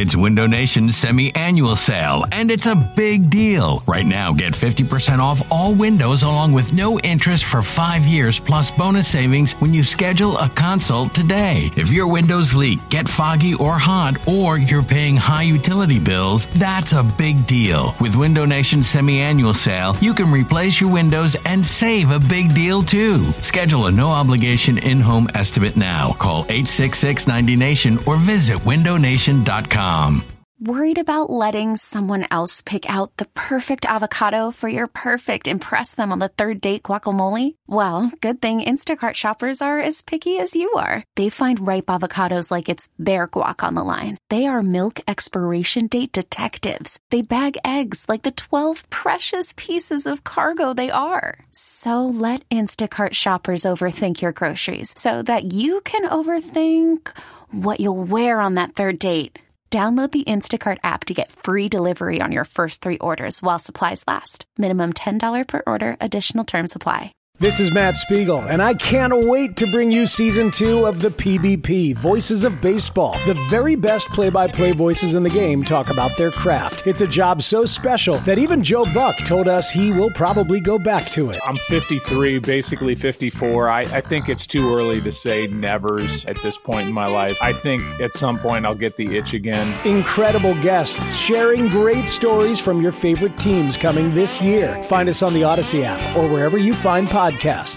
It's Window Nation's semi-annual sale, and it's a big deal. Right now, get 50% off all windows along with no interest for 5 years plus bonus savings when you schedule a consult today. If your windows leak, get foggy or hot, or you're paying high utility bills, that's a big deal. With Window Nation's semi-annual sale, you can replace your windows and save a big deal too. Schedule a no-obligation in-home estimate now. Call 866-90NATION or visit windownation.com. Worried about letting someone else pick out the perfect avocado for your perfect impress them on the third date guacamole? Well, good thing Instacart shoppers are as picky as you are. They find ripe avocados like it's their guac on the line. They are milk expiration date detectives. They bag eggs like the 12 precious pieces of cargo they are. So let Instacart shoppers overthink your groceries so that you can overthink what you'll wear on that third date. Download the Instacart app to get free delivery on your first 3 orders while supplies last. Minimum $10 per order. Additional terms apply. This is Matt Spiegel, and I can't wait to bring you Season 2 of the PBP, Voices of Baseball. The very best play-by-play voices in the game talk about their craft. It's a job so special that even Joe Buck told us he will probably go back to it. I'm 53, basically 54. I think it's too early to say nevers at this point in my life. I think at some point I'll get the itch again. Incredible guests sharing great stories from your favorite teams coming this year. Find us on the Odyssey app or wherever you find podcasts.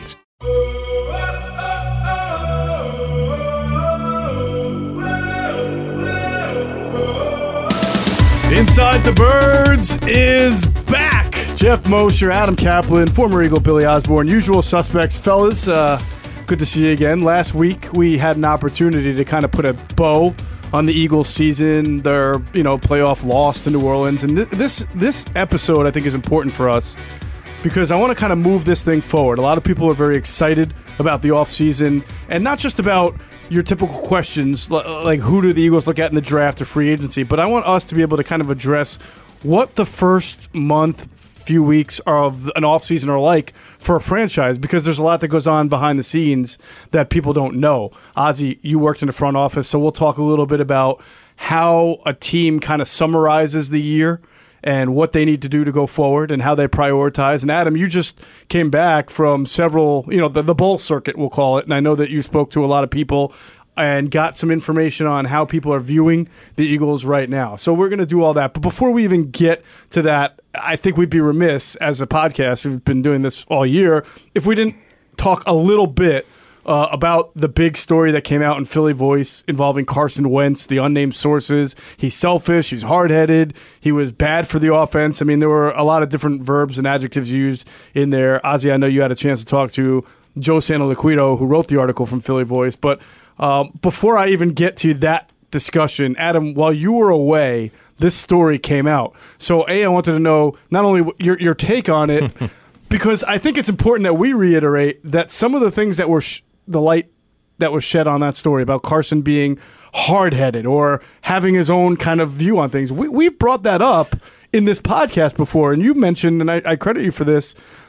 Inside the Birds is back. Jeff Mosher, Adam Kaplan, former Eagle Billy Osborne, usual suspects. Fellas, good to see you again. Last week we had an opportunity to kind of put a bow on the Eagles season, their playoff loss to New Orleans. And this episode I think is important for us because I want to kind of move this thing forward. A lot of people are very excited about the offseason, and not just about your typical questions like who do the Eagles look at in the draft or free agency, but I want us to be able to kind of address what the first month, few weeks of an offseason are like for a franchise, because there's a lot that goes on behind the scenes that people don't know. Ozzy, you worked in the front office, so we'll talk a little bit about how a team kind of summarizes the year and what they need to do to go forward and how they prioritize. And Adam, you just came back from several, the bowl circuit, we'll call it. And I know that you spoke to a lot of people and got some information on how people are viewing the Eagles right now. So we're going to do all that. But before we even get to that, I think we'd be remiss as a podcast who've been doing this all year if we didn't talk a little bit about the big story that came out in Philly Voice involving Carson Wentz, the unnamed sources. He's selfish. He's hard-headed. He was bad for the offense. I mean, there were a lot of different verbs and adjectives used in there. Ozzy, I know you had a chance to talk to Joe Santoliquito, who wrote the article from Philly Voice. But before I even get to that discussion, Adam, while you were away, this story came out. So, I wanted to know not only your take on it, because I think it's important that we reiterate that some of the things that were the light that was shed on that story about Carson being hard-headed or having his own kind of view on things. We've brought that up in this podcast before, and you mentioned, and I credit you for this,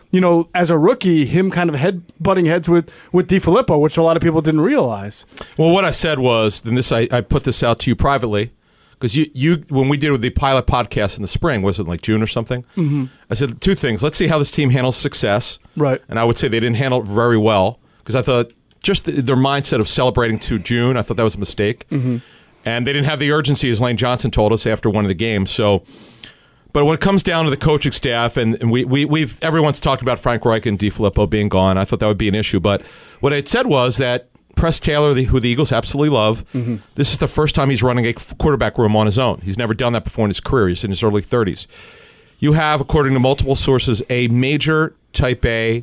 as a rookie, him kind of butting heads with DiFilippo, which a lot of people didn't realize. Well, what I said was, and this I put this out to you privately, because you when we did the pilot podcast in the spring, was it like June or something? Mm-hmm. I said 2 things. Let's see how this team handles success. Right. And I would say they didn't handle it very well, because I thought just their mindset of celebrating to June, I thought that was a mistake. Mm-hmm. And they didn't have the urgency, as Lane Johnson told us after one of the games. So, but when it comes down to the coaching staff, and everyone's talked about Frank Reich and DiFilippo being gone, I thought that would be an issue. But what I had said was that Press Taylor, who the Eagles absolutely love, this is the first time he's running a quarterback room on his own. He's never done that before in his career. He's in his early 30s. You have, according to multiple sources, a major type A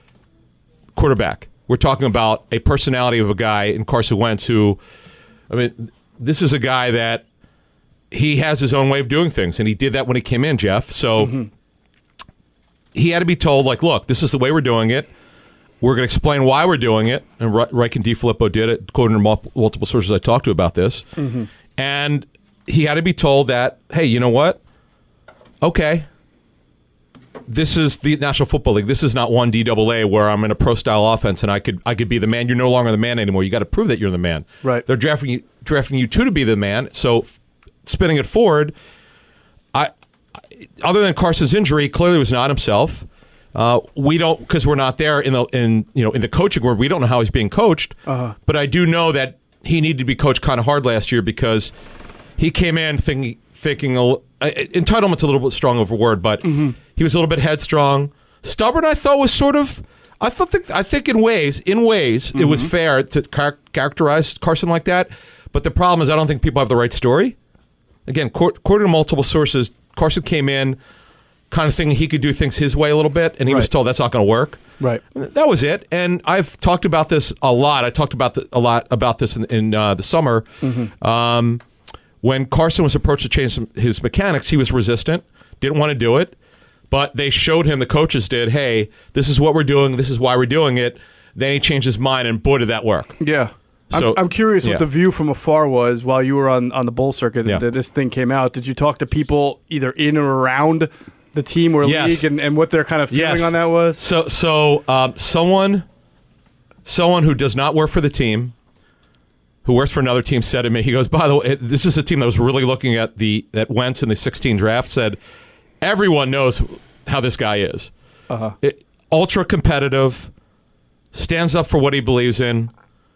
quarterback. We're talking about a personality of a guy in Carson Wentz who, this is a guy that he has his own way of doing things, and he did that when he came in, Jeff. So he had to be told, look, this is the way we're doing it. We're going to explain why we're doing it. And Reich and DiFilippo did it, quoting multiple sources I talked to about this. Mm-hmm. And he had to be told that, hey, you know what? Okay. This is the National Football League. This is not one DAA where I'm in a pro-style offense and I could be the man. You're no longer the man anymore. You got to prove that you're the man. Right. They're drafting you to be the man. So spinning it forward, other than Carson's injury, clearly was not himself. We don't, because we're not there in the coaching world. We don't know how he's being coached. But I do know that he needed to be coached kind of hard last year because he came in thinking entitlement's a little bit strong of a word, but he was a little bit headstrong, stubborn. I thought was sort of. I think in ways it was fair to characterize Carson like that. But the problem is I don't think people have the right story. Again, according to multiple sources, Carson came in kind of thinking he could do things his way a little bit, and he was told that's not going to work. Right. That was it. And I've talked about this a lot. I talked about a lot about this in the summer. When Carson was approached to change his mechanics, he was resistant, didn't want to do it. But they showed him, the coaches did, hey, this is what we're doing, this is why we're doing it. Then he changed his mind, and boy, did that work. Yeah. So, I'm curious what the view from afar was while you were on the bowl circuit that this thing came out. Did you talk to people either in or around the team or league and what their kind of feeling on that was? So someone who does not work for the team, who works for another team, said to me, he goes, by the way, this is a team that was really looking at that Wentz in the 16 draft, said, everyone knows how this guy is. Ultra competitive, stands up for what he believes in,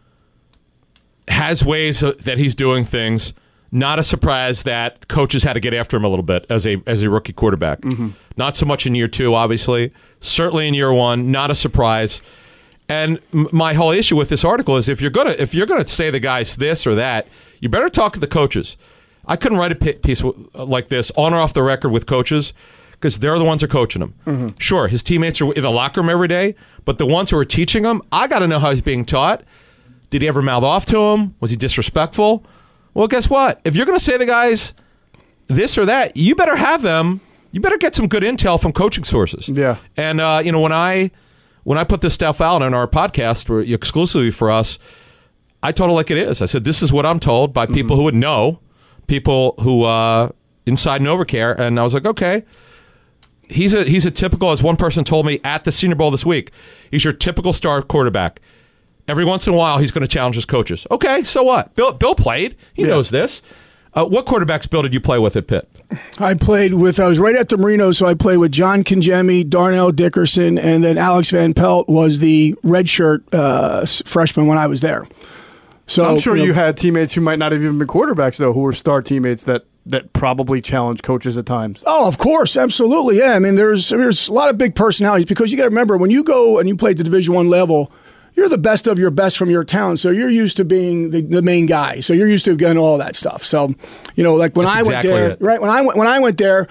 has ways that he's doing things. Not a surprise that coaches had to get after him a little bit as a rookie quarterback. Not so much in year 2, obviously. Certainly in year 1, not a surprise. And my whole issue with this article is if you're gonna say the guy's this or that, you better talk to the coaches. I couldn't write a piece like this on or off the record with coaches because they're the ones who are coaching him. Sure, his teammates are in the locker room every day, but the ones who are teaching him, I got to know how he's being taught. Did he ever mouth off to him? Was he disrespectful? Well, guess what? If you're going to say the guys this or that, you better have them. You better get some good intel from coaching sources. Yeah. And when I put this stuff out on our podcast exclusively for us, I told it like it is. I said, this is what I'm told by people who would know. People who inside NovaCare, and I was like, okay, he's a typical, as one person told me at the Senior Bowl this week, he's your typical star quarterback. Every once in a while, he's going to challenge his coaches. Okay, so what? Bill played. He knows this. What quarterbacks, Bill, did you play with at Pitt? I was right at the Marino, so I played with John Kingemi, Darnell Dickerson, and then Alex Van Pelt was the redshirt freshman when I was there. So I'm sure you had teammates who might not have even been quarterbacks, though, who were star teammates that probably challenged coaches at times. Oh, of course. Absolutely. Yeah. I mean, there's a lot of big personalities because you got to remember when you go and you play at the Division I level, you're the best of your best from your town. So you're used to being the main guy. So you're used to getting all that stuff. So, like when I went there, right? When I went there,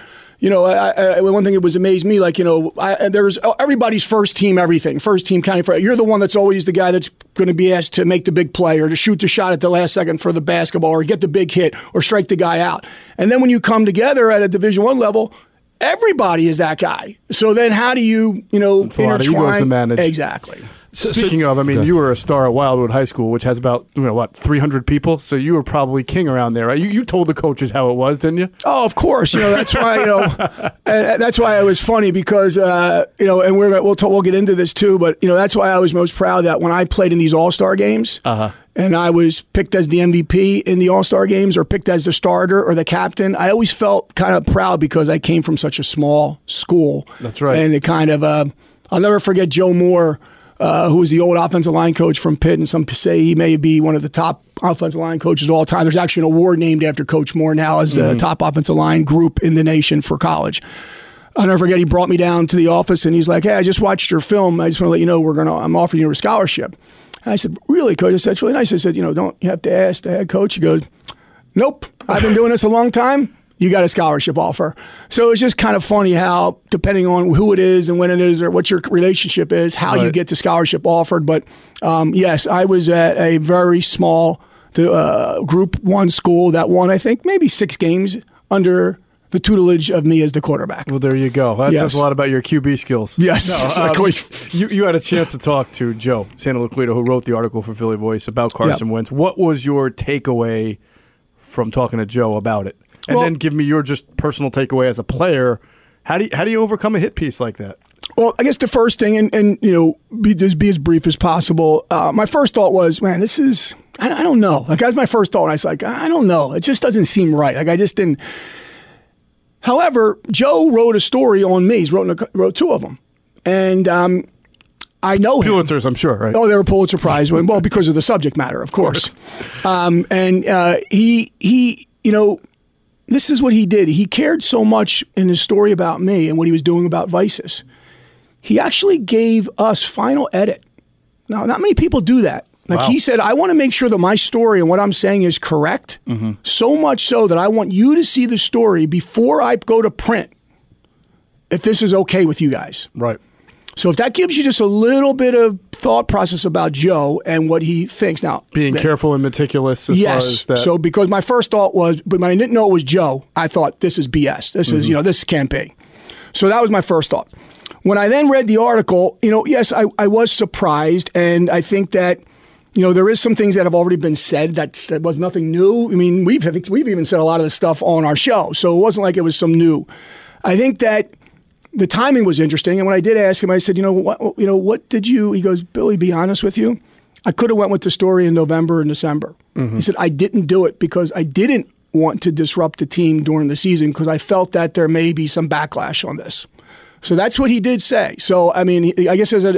one thing that was amazed me, there was everybody's first team, everything. First team counting for. You're the one that's always the guy that's going to be asked to make the big play or to shoot the shot at the last second for the basketball or get the big hit or strike the guy out. And then when you come together at a Division I level, everybody is that guy. So then how do you, it's a lot of egos to manage. Exactly. Speaking of, you were a star at Wildwood High School, which has about 300 people. So you were probably king around there, right? You told the coaches how it was, didn't you? Oh, of course. That's why. That's why it was funny because and we'll get into this too. But that's why I was most proud that when I played in these All-Star games, and I was picked as the MVP in the All-Star games, or picked as the starter or the captain, I always felt kind of proud because I came from such a small school. That's right. And it kind of, I'll never forget Joe Moore. Who was the old offensive line coach from Pitt, and some say he may be one of the top offensive line coaches of all time. There's actually an award named after Coach Moore now as the top offensive line group in the nation for college. I'll never forget, he brought me down to the office, and he's like, hey, I just watched your film. I just want to let you know I'm offering you a scholarship. And I said, really, Coach? I said, that's really nice. I said, don't you have to ask the head coach? He goes, nope, I've been doing this a long time. You got a scholarship offer. So it's just kind of funny how, depending on who it is and when it is or what your relationship is, how you get the scholarship offered. But yes, I was at a very small Group 1 school that won, I think, maybe 6 games under the tutelage of me as the quarterback. Well, there you go. That says a lot about your QB skills. Yes, exactly. You had a chance to talk to Joe Santoliquito, who wrote the article for Philly Voice about Carson Wentz. What was your takeaway from talking to Joe about it? And then give me your just personal takeaway as a player. How do you overcome a hit piece like that? Well, I guess the first thing, and be as brief as possible. My first thought was, man, this is, I don't know. Like, that was my first thought. And I was like, I don't know. It just doesn't seem right. Like, I just didn't. However, Joe wrote a story on me. He's wrote 2 of them. And I know him. Pulitzers, I'm sure, right? Oh, they were Pulitzer Prize winning. Well, because of the subject matter, of course. And he, this is what he did. He cared so much in his story about me and what he was doing about Vices. He actually gave us final edit. Now, not many people do that. Like, wow. He said, I want to make sure that my story and what I'm saying is correct, so much so that I want you to see the story before I go to print, if this is okay with you guys. Right. So if that gives you just a little bit of thought process about Joe and what he thinks. Now, being careful and meticulous as far as that. So because my first thought was, but when I didn't know it was Joe, I thought this is BS. This is, this can't be. So that was my first thought. When I then read the article, yes, I was surprised, and I think that there is some things that have already been said that was nothing new. I mean, we've even said a lot of this stuff on our show, so it wasn't like it was some new. I think that the timing was interesting, and when I did ask him, I said, what did you? He goes, Billy, be honest with you, I could have went with the story in November and December. He said, I didn't do it because I didn't want to disrupt the team during the season because I felt that there may be some backlash on this. So that's what he did say. So I mean, I guess as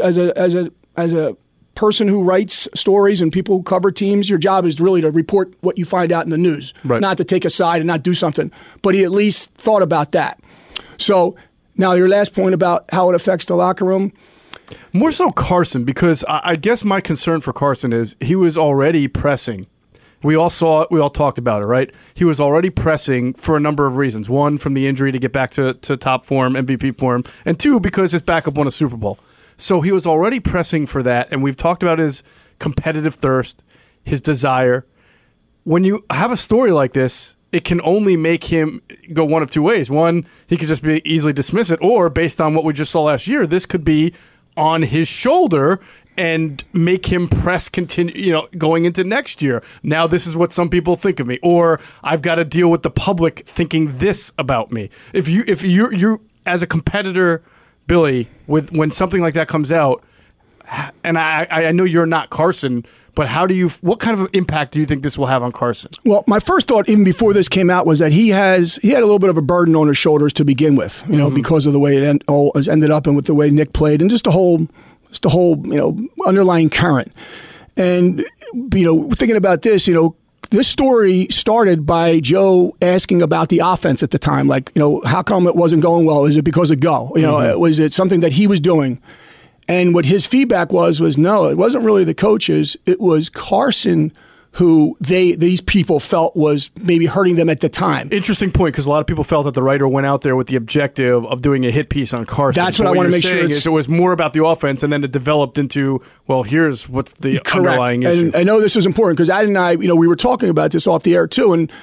a person who writes stories and people who cover teams, your job is really to report what you find out in the news, not to take a side and not do something. But he at least thought about that. So. Now, your last point about how it affects the locker room. More so Carson, because I guess my concern for Carson is he was already pressing. We all saw it. We all talked about it, right? He was already pressing for a number of reasons. 1, from the injury to get back to top form, MVP form. And 2, because his backup won a Super Bowl. So he was already pressing for that. And we've talked about his competitive thirst, his desire. When you have a story like this, it can only make him go one of 2 ways. 1, he could just be easily dismiss it, or based on what we just saw last year, this could be on his shoulder and make him press continue, going into next year. Now this is what some people think of me, or I've got to deal with the public thinking this about me. If you're as a competitor, Billy, when something like that comes out, and I know you're not Carson, but what kind of impact do you think this will have on Carson? Well, my first thought, even before this came out, was that he had a little bit of a burden on his shoulders to begin with, because of the way it ended up and with the way Nick played and just the whole underlying current. And, thinking about this, this story started by Joe asking about the offense at the time. Like, how come it wasn't going well? Is it because of Go? Was it something that he was doing? And what his feedback was no, it wasn't really the coaches. It was Carson who these people felt was maybe hurting them at the time. Interesting point, because a lot of people felt that the writer went out there with the objective of doing a hit piece on Carson. That's what I want to make sure. It was more about the offense, and then it developed into, well, here's what's the underlying issue. And I know this is important because Ad and I, we were talking about this off the air too, and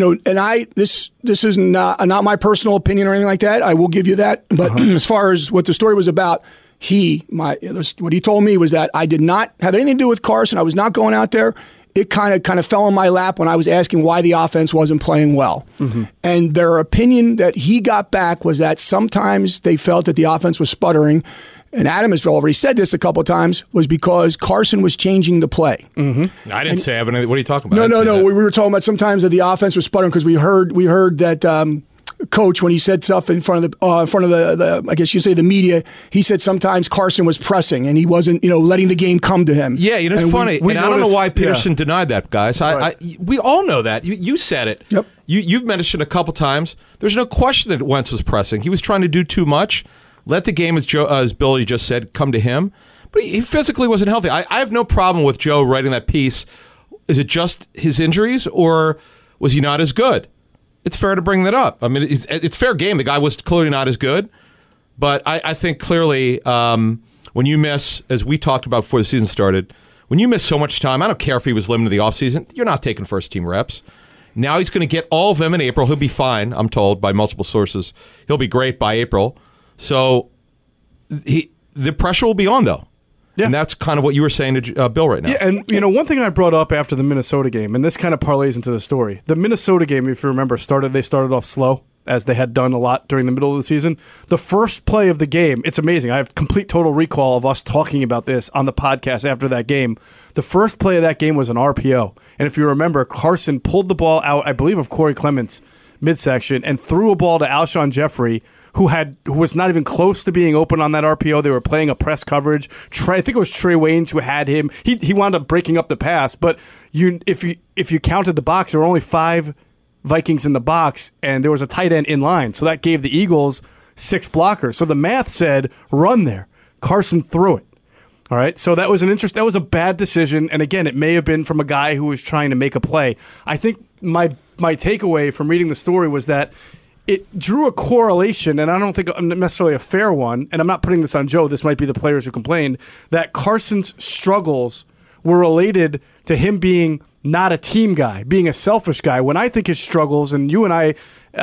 this is not my personal opinion or anything like that. I will give you that, but as far as what the story was about. What he told me was that I did not have anything to do with Carson. I was not going out there. It kind of fell in my lap when I was asking why the offense wasn't playing well. And their opinion that he got back was that sometimes they felt that the offense was sputtering. And Adam has already said this a couple of times, was because Carson was changing the play. I didn't say what are you talking about? No. We were talking about sometimes that the offense was sputtering because we heard that Coach, when he said stuff in front of the I guess you say the media, he said sometimes Carson was pressing and he wasn't, letting the game come to him. Yeah, it's funny. I don't know why Peterson denied that, guys. Right. We all know that. You said it. Yep. You've mentioned a couple times. There's no question that Wentz was pressing. He was trying to do too much. Let the game, as Billy just said, come to him. But he physically wasn't healthy. I have no problem with Joe writing that piece. Is it just his injuries, or was he not as good? It's fair to bring that up. I mean, it's fair game. The guy was clearly not as good. But I think clearly when you miss, as we talked about before the season started, when you miss so much time, I don't care if he was limited to the offseason, you're not taking first-team reps. Now he's going to get all of them in April. He'll be fine, I'm told, by multiple sources. He'll be great by April. So the pressure will be on, though. Yeah. And that's kind of what you were saying to Bill right now. Yeah, and one thing I brought up after the Minnesota game, and this kind of parlays into the story. The Minnesota game, if you remember, they started off slow. as they had done a lot during the middle of the season. The first play of the game, it's amazing. I have complete total recall of us talking about this on the podcast after that game. The first play of that game was an RPO. And if you remember, Carson pulled the ball out, I believe, of Corey Clements midsection and threw a ball to Alshon Jeffrey, who was not even close to being open on that RPO. They were playing a press coverage. I think it was Trey Waynes who had him. He wound up breaking up the pass. But if you counted the box, there were only 5 Vikings in the box, and there was a tight end in line. So that gave the Eagles 6 blockers. So the math said, run there. Carson threw it. All right, so that was a bad decision, and again, it may have been from a guy who was trying to make a play. I think my takeaway from reading the story was that it drew a correlation, and I don't think necessarily a fair one, and I'm not putting this on Joe, this might be the players who complained, that Carson's struggles were related to him being not a team guy, being a selfish guy. When I think his struggles, and you and I,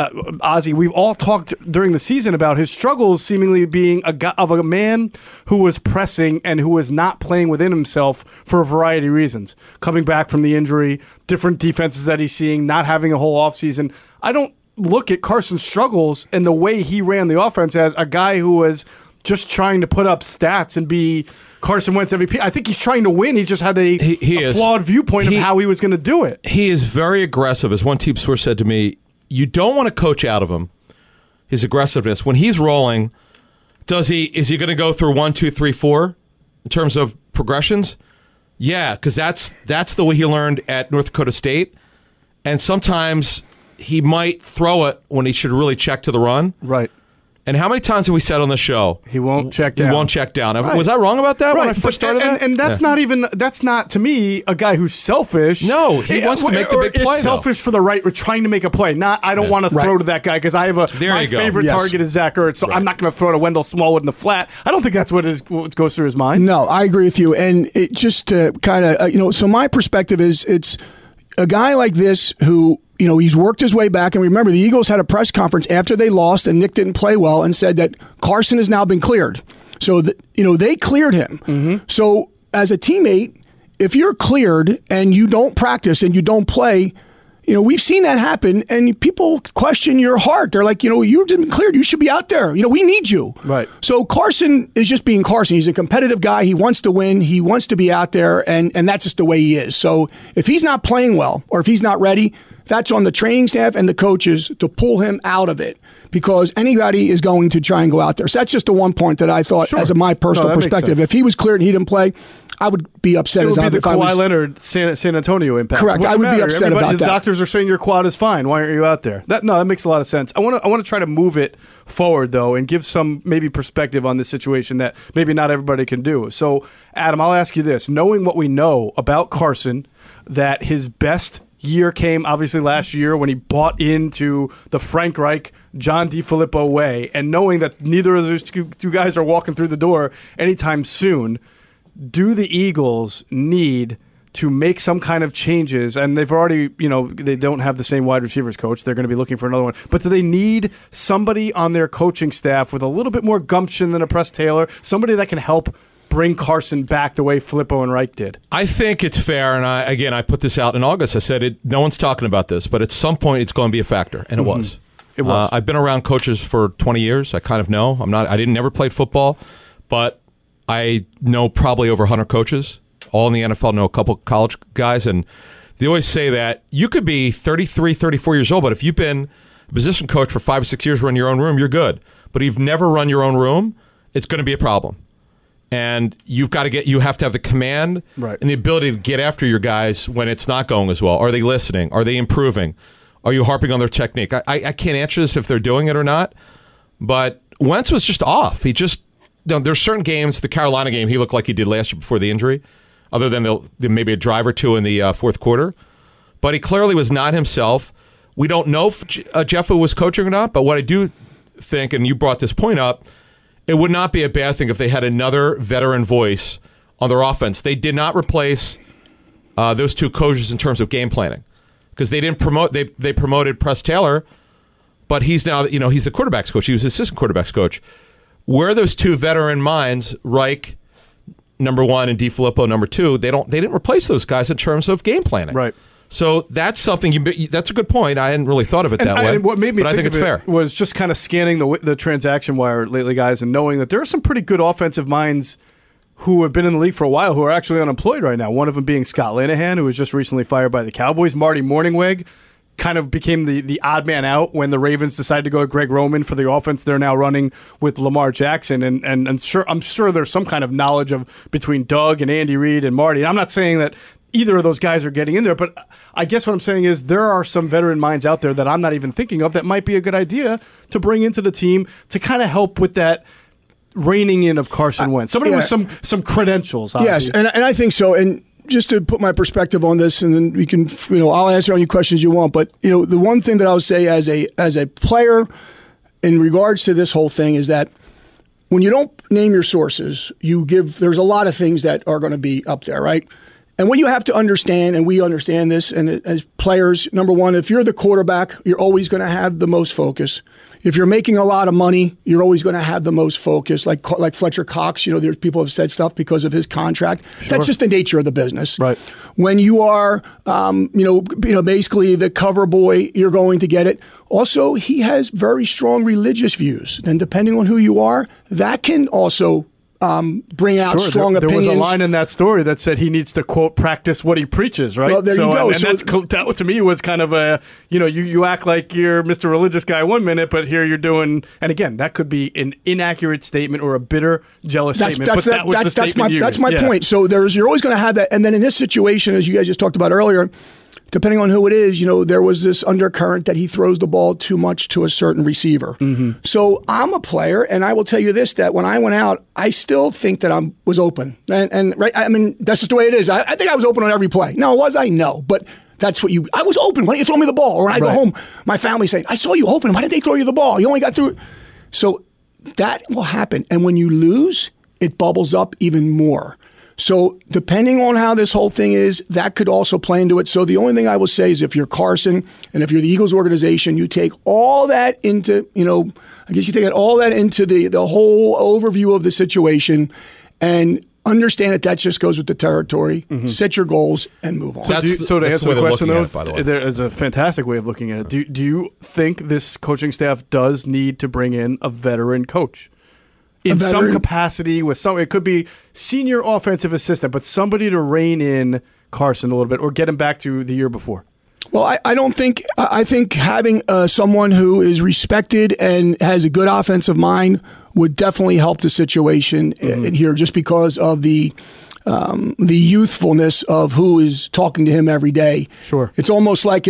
Ozzy, we've all talked during the season about his struggles seemingly being a man who was pressing and who was not playing within himself for a variety of reasons. Coming back from the injury, different defenses that he's seeing, not having a whole offseason. I don't look at Carson's struggles and the way he ran the offense as a guy who was just trying to put up stats and be Carson Wentz MVP. I think he's trying to win. He just had a flawed viewpoint of how he was going to do it. He is very aggressive. As one team source said to me, you don't want to coach out of him his aggressiveness. When he's rolling, is he going to go through 1, 2, 3, 4 in terms of progressions? Yeah, because that's the way he learned at North Dakota State. And sometimes he might throw it when he should really check to the run. Right. And how many times have we said on the show, he won't check down? He won't check down. Right. Was I wrong about that when I first started? And that's that's not to me a guy who's selfish. No, he wants to make the big play. It's selfish for the right. We're trying to make a play. Not I don't want to throw to that guy because I have my favorite target is Zach Ertz, so I'm not going to throw to Wendell Smallwood in the flat. I don't think that's what goes through his mind. No, I agree with you. And it just kind of so my perspective is it's a guy like this who. He's worked his way back. And remember, the Eagles had a press conference after they lost and Nick didn't play well and said that Carson has now been cleared. So, they cleared him. Mm-hmm. So, as a teammate, if you're cleared and you don't practice and you don't play, we've seen that happen. And people question your heart. They're like, you've been cleared. You should be out there. We need you. Right. So, Carson is just being Carson. He's a competitive guy. He wants to win. He wants to be out there. And that's just the way he is. So, if he's not playing well or if he's not ready, that's on the training staff and the coaches to pull him out of it because anybody is going to try and go out there. So that's just the one point that I thought, as my personal perspective. If he was cleared and he didn't play, I would be upset. It would be the Kawhi Leonard San Antonio impact. Correct. I would be upset about that. The doctors are saying your quad is fine. Why aren't you out there? That makes a lot of sense. I want to try to move it forward though and give some maybe perspective on this situation that maybe not everybody can do. So, Adam, I'll ask you this: knowing what we know about Carson, that his best year came obviously last year when he bought into the Frank Reich, John DeFilippo way, and knowing that neither of those two guys are walking through the door anytime soon, do the Eagles need to make some kind of changes? And they've already, they don't have the same wide receivers coach. They're going to be looking for another one. But do they need somebody on their coaching staff with a little bit more gumption than a Press Taylor, somebody that can help bring Carson back the way Filippo and Reich did? I think it's fair, and I put this out in August. I said no one's talking about this, but at some point it's going to be a factor, and it was. It was. I've been around coaches for 20 years. I kind of know. I never played football, but I know probably over 100 coaches. All in the NFL, know a couple college guys, and they always say that you could be 33, 34 years old, but if you've been a position coach for 5 or 6 years, run your own room, you're good. But if you've never run your own room, it's going to be a problem. And you have to have the command and the ability to get after your guys when it's not going as well. Are they listening? Are they improving? Are you harping on their technique? I can't answer this if they're doing it or not, but Wentz was just off. He just, there's certain games, the Carolina game, he looked like he did last year before the injury, other than maybe a drive or two in the fourth quarter. But he clearly was not himself. We don't know if Jeffa was coaching or not, but what I do think, and you brought this point up, it would not be a bad thing if they had another veteran voice on their offense. They did not replace those two coaches in terms of game planning because they didn't promote. They promoted Press Taylor, but he's now he's the quarterback's coach. He was assistant quarterback's coach. Where are those two veteran minds, Reich, number one, and DeFilippo, number two? They didn't replace those guys in terms of game planning. Right. So that's something. That's a good point. I hadn't really thought of it that way. What made me but I think it's fair. Was just kind of scanning the transaction wire lately, guys, and knowing that there are some pretty good offensive minds who have been in the league for a while who are actually unemployed right now. One of them being Scott Linehan, who was just recently fired by the Cowboys. Marty Mornhinweg kind of became the odd man out when the Ravens decided to go with Greg Roman for the offense they're now running with Lamar Jackson. And I'm sure there's some kind of knowledge between Doug and Andy Reid and Marty. And I'm not saying that either of those guys are getting in there, but I guess what I'm saying is there are some veteran minds out there that I'm not even thinking of that might be a good idea to bring into the team to kind of help with that reining in of Carson Wentz. Somebody with some credentials, obviously. Yes, and I think so. And just to put my perspective on this, and then we can, I'll answer any questions you want. But the one thing that I would say as a player in regards to this whole thing is that when you don't name your sources, there's a lot of things that are going to be up there, right? And what you have to understand, and we understand this, and as players, number one, if you're the quarterback, you're always going to have the most focus. If you're making a lot of money, you're always going to have the most focus. Like Fletcher Cox, there's people have said stuff because of his contract. Sure. That's just the nature of the business. Right. When you are, basically the cover boy, you're going to get it. Also, he has very strong religious views, and depending on who you are, that can also bring out strong opinions. There was a line in that story that said he needs to, quote, practice what he preaches, right? Well, there you go. And that to me was kind of a, you act like you're Mr. Religious Guy one minute, but here you're doing, and again, that could be an inaccurate statement or a bitter, jealous statement. That's my point. So you're always going to have that. And then in this situation, as you guys just talked about earlier, depending on who it is, there was this undercurrent that he throws the ball too much to a certain receiver. Mm-hmm. So I'm a player, and I will tell you this, that when I went out, I still think that I was open. And right, I mean, that's just the way it is. I think I was open on every play. Now, was I? No. But that's what I was open. Why didn't you throw me the ball? Or when I go home, my family saying, I saw you open. Why didn't they throw you the ball? You only got through. So that will happen. And when you lose, it bubbles up even more. So depending on how this whole thing is, that could also play into it. So the only thing I will say is if you're Carson and if you're the Eagles organization, you take all that into, I guess you take all that into the whole overview of the situation and understand that just goes with the territory. Mm-hmm. Set your goals and move on. So to answer the question, though, there is a fantastic way of looking at it. Do you think this coaching staff does need to bring in a veteran coach? In some capacity, it could be senior offensive assistant, but somebody to rein in Carson a little bit or get him back to the year before. Well, I think having someone who is respected and has a good offensive mind would definitely help the situation here, just because of the youthfulness of who is talking to him every day. Sure, it's almost like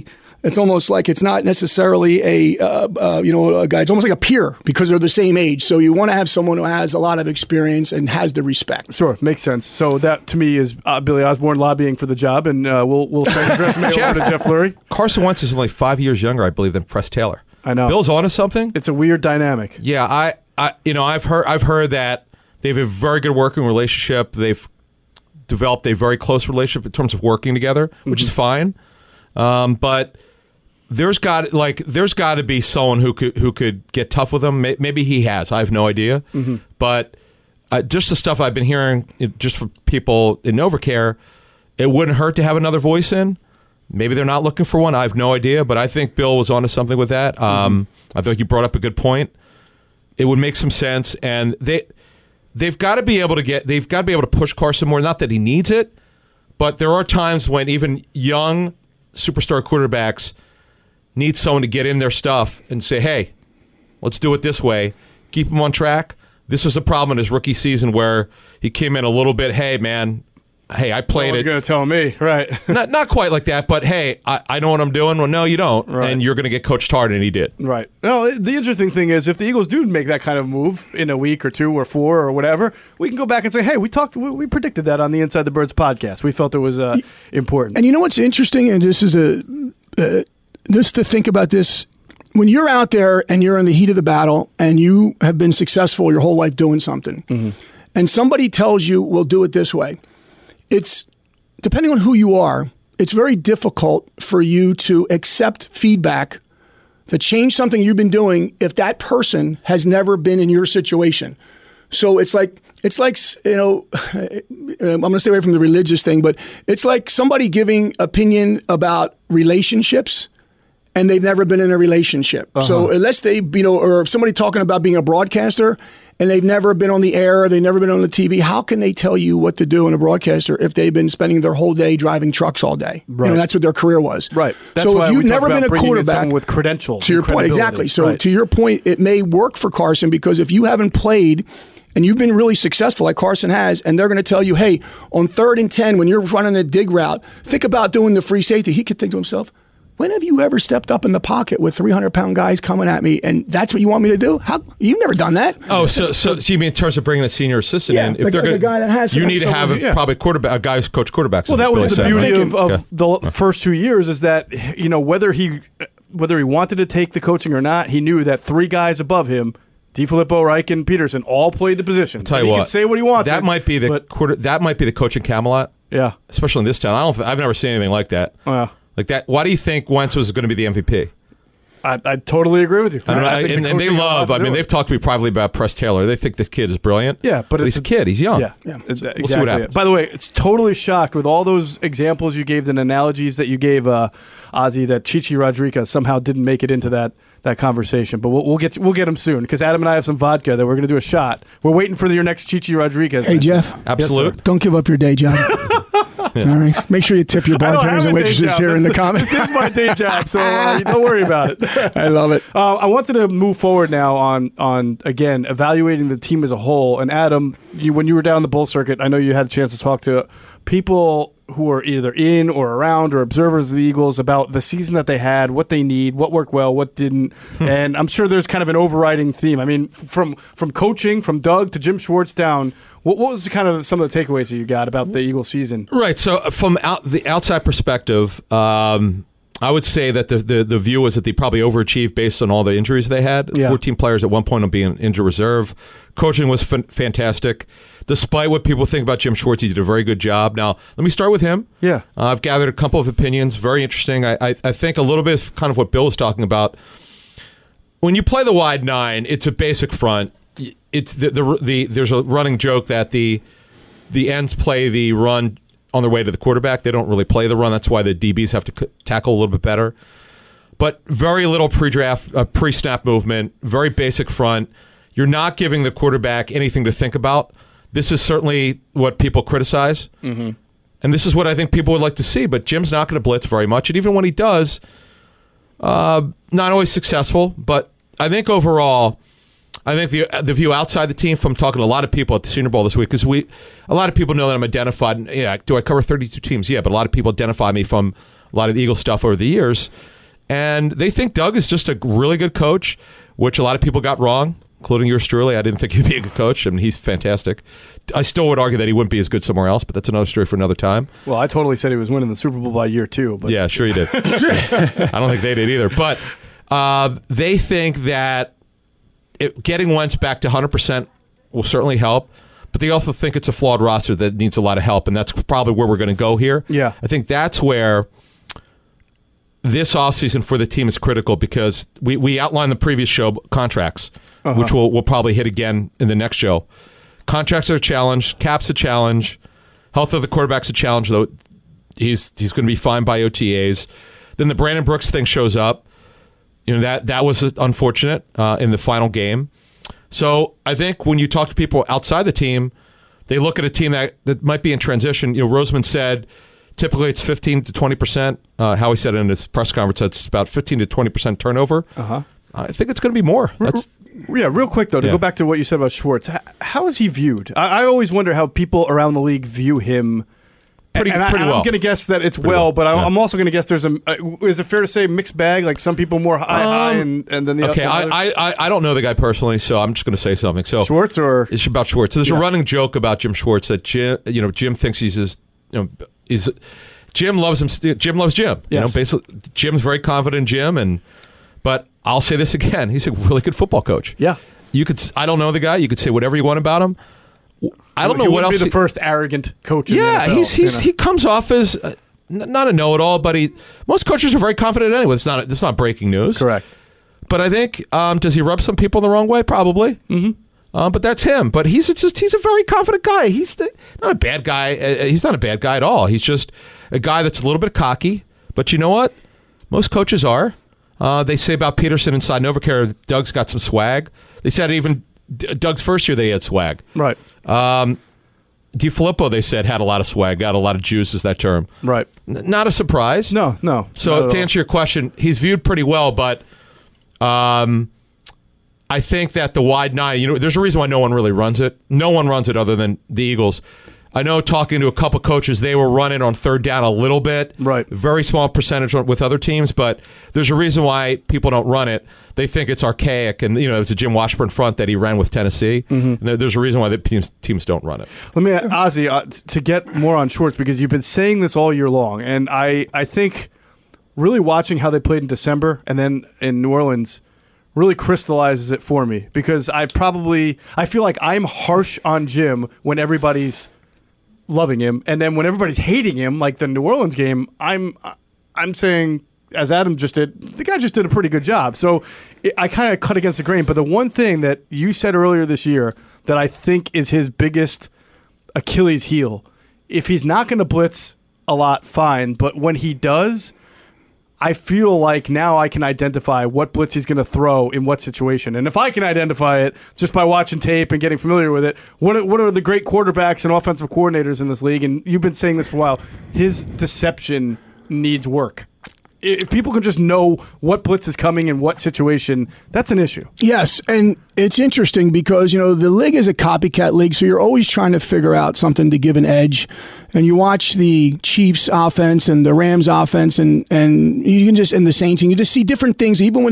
it's not necessarily a guy. It's almost like a peer because they're the same age. So you want to have someone who has a lot of experience and has the respect. Sure, makes sense. So that to me is Billy Osborne lobbying for the job, and we'll send his resume over to Jeff Lurie. Carson Wentz is only 5 years younger, I believe, than Press Taylor. I know. Bill's onto something. It's a weird dynamic. Yeah, I've heard that they have a very good working relationship. They've developed a very close relationship in terms of working together, which is fine. But there's got to be someone who could get tough with him. Maybe he has. I have no idea. Mm-hmm. But just the stuff I've been hearing, just from people in Novacare, it wouldn't hurt to have another voice in. Maybe they're not looking for one. I have no idea. But I think Bill was onto something with that. I think you brought up a good point. It would make some sense, and they've got to be able to push Carson more. Not that he needs it, but there are times when even young superstar quarterbacks need someone to get in their stuff and say, hey, let's do it this way. Keep him on track. This is a problem in his rookie season where he came in a little bit, hey, man, I played it. You're going to tell me, right? not quite like that, but hey, I know what I'm doing. Well, no, you don't. Right. And you're going to get coached hard, and he did. Right. Well, the interesting thing is if the Eagles do make that kind of move in a week or two or four or whatever, we can go back and say, hey, we predicted that on the Inside the Birds podcast. We felt it was important. And you know what's interesting, and this is just to think about this, when you're out there and you're in the heat of the battle and you have been successful your whole life doing something, and somebody tells you, we'll do it this way, it's, depending on who you are, it's very difficult for you to accept feedback to change something you've been doing if that person has never been in your situation. So it's like it's like, I'm going to stay away from the religious thing, but it's like somebody giving opinion about relationships and they've never been in a relationship. So unless they, or if somebody talking about being a broadcaster and they've never been on the air, they've never been on the TV, how can they tell you what to do in a broadcaster if they've been spending their whole day driving trucks all day? Right. That's what their career was. Right. That's so why if you've we talk never about been a bringing in quarterback someone with credentials, to your point, exactly. So to your point, it may work for Carson because if you haven't played and you've been really successful like Carson has, and they're going to tell you, hey, on 3rd and 10, when you're running a dig route, think about doing the free safety. He could think to himself, when have you ever stepped up in the pocket with 300-pound guys coming at me, and that's what you want me to do? You've never done that. Oh, so you mean in terms of bringing a senior assistant in? If like they're a guy that has you need to have probably a guy who's coached quarterbacks. Well, that was the beauty right? of the first 2 years is that, whether he wanted to take the coaching or not, he knew that 3 guys above him, DiFilippo, Reich, and Peterson, all played the position. Tell so you he what, could say what he wanted. That might be that might be the coach in Camelot. Yeah, especially in this town. I've never seen anything like that. Like that. Why do you think Wentz was going to be the MVP? I totally agree with you. And they love. I mean, they've talked to me privately about Press Taylor. They think the kid is brilliant. Yeah, but he's a kid. He's young. Yeah. Exactly. We'll see what happens. By the way, it's totally shocked with all those examples you gave and analogies that you gave, Ozzy, that Chichi Rodriguez somehow didn't make it into that conversation. But we'll get him soon because Adam and I have some vodka that we're going to do a shot. We're waiting for your next Chichi Rodriguez. Hey, Jeff. Absolutely. Don't give up your day job. All right. Make sure you tip your bartenders and waitresses here in the comments. This is my day job, so don't worry about it. I love it. I wanted to move forward now on again, evaluating the team as a whole. And Adam, when you were down the Bull circuit, I know you had a chance to talk to people who are either in or around or observers of the Eagles about the season that they had, what they need, what worked well, what didn't. And I'm sure there's kind of an overriding theme. I mean, from coaching, from Doug to Jim Schwartz down, what was kind of some of the takeaways that you got about the Eagles season? Right. So from the outside perspective, I would say that the view was that they probably overachieved based on all the injuries they had. Yeah. 14 players at one point on being injured reserve. Coaching was fantastic. Despite what people think about Jim Schwartz, he did a very good job. Now, let me start with him. Yeah. I've gathered a couple of opinions. Very interesting. I think a little bit of kind of what Bill was talking about. When you play the wide 9, it's a basic front. It's there's a running joke that the ends play the run on their way to the quarterback. They don't really play the run. That's why the DBs have to tackle a little bit better. But very little pre-snap movement, very basic front. You're not giving the quarterback anything to think about. This is certainly what people criticize. Mm-hmm. And this is what I think people would like to see. But Jim's not going to blitz very much. And even when he does, not always successful. But I think overall, I think the view outside the team from talking to a lot of people at the Senior Bowl this week, because a lot of people know that I'm identified. Yeah, do I cover 32 teams? Yeah, but a lot of people identify me from a lot of the Eagles stuff over the years. And they think Doug is just a really good coach, which a lot of people got wrong, including yours truly. I didn't think he'd be a good coach. I mean, he's fantastic. I still would argue that he wouldn't be as good somewhere else, but that's another story for another time. Well, I totally said he was winning the Super Bowl by year 2. But. Yeah, sure you did. I don't think they did either. But they think that getting Wentz back to 100% will certainly help, but they also think it's a flawed roster that needs a lot of help, and that's probably where we're going to go here. Yeah. I think that's where this offseason for the team is critical because we outlined the previous show contracts, which we'll probably hit again in the next show. Contracts are a challenge. Cap's a challenge. Health of the quarterback's a challenge, though he's going to be fine by OTAs. Then the Brandon Brooks thing shows up. You know, that was unfortunate in the final game. So I think when you talk to people outside the team, they look at a team that might be in transition. You know, Roseman said typically it's 15 to 20%. Howie said in his press conference that it's about 15 to 20% turnover. I think it's going to be more. Yeah, real quick, though, to go back to what you said about Schwartz, how is he viewed? I always wonder how people around the league view him. Pretty well. I'm going to guess that it's but I'm also going to guess there's is it fair to say mixed bag? Like some people more high and then the other. Okay, I don't know the guy personally, so I'm just going to say something. So Schwartz or it's about Schwartz. So there's a running joke about Jim Schwartz that Jim thinks Jim loves him. Jim loves Jim. Yes. You know, basically Jim's very confident in Jim, but I'll say this again: he's a really good football coach. Yeah, I don't know the guy. You could say whatever you want about him. I don't know what else. Be the first arrogant coach. In the NFL, he comes off as not a know-it-all, but most coaches are very confident anyway. It's not breaking news. Correct. But I think does he rub some people the wrong way? Probably. Mm-hmm. But that's him. But he's a very confident guy. He's not a bad guy. He's not a bad guy at all. He's just a guy that's a little bit cocky. But you know what? Most coaches are. They say about Peterson inside Novacare, Doug's got some swag. They said even Doug's first year they had swag. Right. DiFilippo, they said, had a lot of swag, got a lot of juice, is that term. Right. Not a surprise. No. So to answer your question, he's viewed pretty well, but I think that the wide nine, there's a reason why no one really runs it. No one runs it other than the Eagles. I know talking to a couple coaches, they were running on third down a little bit. Right. Very small percentage with other teams, but there's a reason why people don't run it. They think it's archaic, and it's a Jim Washburn front that he ran with Tennessee. Mm-hmm. And there's a reason why the teams don't run it. Let me ask Ozzie, to get more on Schwartz, because you've been saying this all year long, and I think really watching how they played in December and then in New Orleans really crystallizes it for me, because I feel like I'm harsh on Jim when everybody's loving him, and then when everybody's hating him, like the New Orleans game, I'm saying, as Adam just did, the guy just did a pretty good job. So I kind of cut against the grain. But the one thing that you said earlier this year that I think is his biggest Achilles heel, if he's not going to blitz a lot, fine, but when he does, I feel like now I can identify what blitz he's going to throw in what situation. And if I can identify it just by watching tape and getting familiar with it, what are the great quarterbacks and offensive coordinators in this league? And you've been saying this for a while. His deception needs work. If people can just know what blitz is coming in what situation, that's an issue. Yes, and it's interesting because, the league is a copycat league, so you're always trying to figure out something to give an edge. And you watch the Chiefs offense and the Rams offense and you can just, and the Saints, and you just see different things. Even when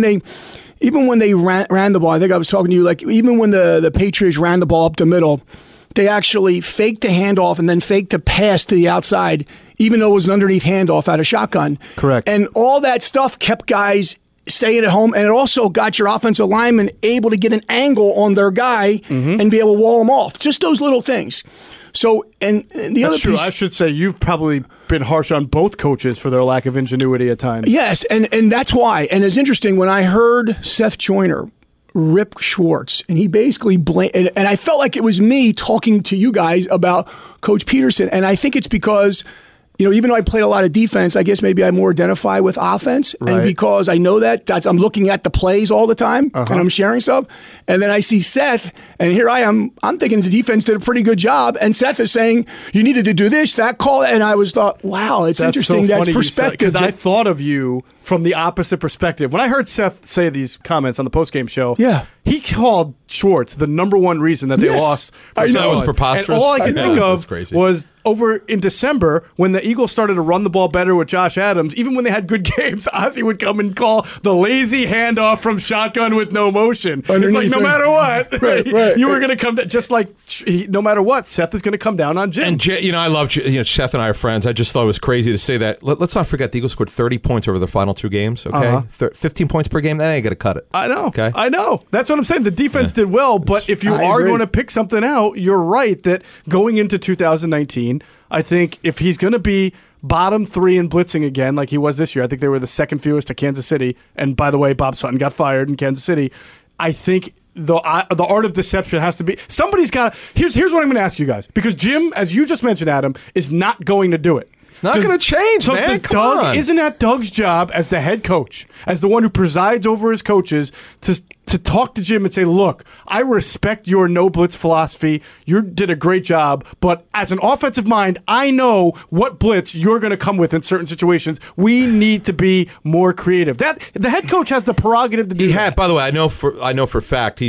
they ran the ball, I think I was talking to you, like even when the Patriots ran the ball up the middle, they actually faked the handoff and then faked the pass to the outside, even though it was an underneath handoff out of shotgun. Correct. And all that stuff kept guys staying at home, and it also got your offensive lineman able to get an angle on their guy and be able to wall them off. Just those little things. So, and the other true. piece, I should say you've probably been harsh on both coaches for their lack of ingenuity at times. Yes, and that's why. And it's interesting, when I heard Seth Joyner rip Schwartz, and he basically blamed, and I felt like it was me talking to you guys about Coach Peterson, and I think it's because, even though I played a lot of defense, I guess maybe I more identify with offense, right. And because I know that's I'm looking at the plays all the time, and I'm sharing stuff, and then I see Seth, and here I am, I'm thinking the defense did a pretty good job, and Seth is saying, you needed to do this, that call, and I thought, wow, it's interesting, so that's perspective. Because I thought of you from the opposite perspective. When I heard Seth say these comments on the postgame show, he called Schwartz the number one reason that they lost. I know. That was preposterous. And all I could think of was over in December when the Eagles started to run the ball better with Josh Adams. Even when they had good games, Ozzie would come and call the lazy handoff from shotgun with no motion. It's like, no matter what, right. You were going to come down, just like no matter what, Seth is going to come down on Jim. And I love Seth and I are friends. I just thought it was crazy to say that. Let's not forget the Eagles scored 30 points over the final two games. Okay, 15 points per game. That ain't going to cut it. I know. Okay, I know. That's what I'm saying. The defense did well, but if you are going to pick something out, you're right that going into 2019, I think if he's going to be bottom three in blitzing again, like he was this year, I think they were the second fewest to Kansas City. And by the way, Bob Sutton got fired in Kansas City. I think the art of deception has to be somebody's got. Here's what I'm going to ask you guys, because Jim, as you just mentioned, Adam, is not going to do it. It's not going to change, so man. Isn't that Doug's job as the head coach, as the one who presides over his coaches, to talk to Jim and say, look, I respect your no blitz philosophy. You did a great job, but as an offensive mind, I know what blitz you're going to come with in certain situations. We need to be more creative. The head coach has the prerogative to do that. By the way, I know for a fact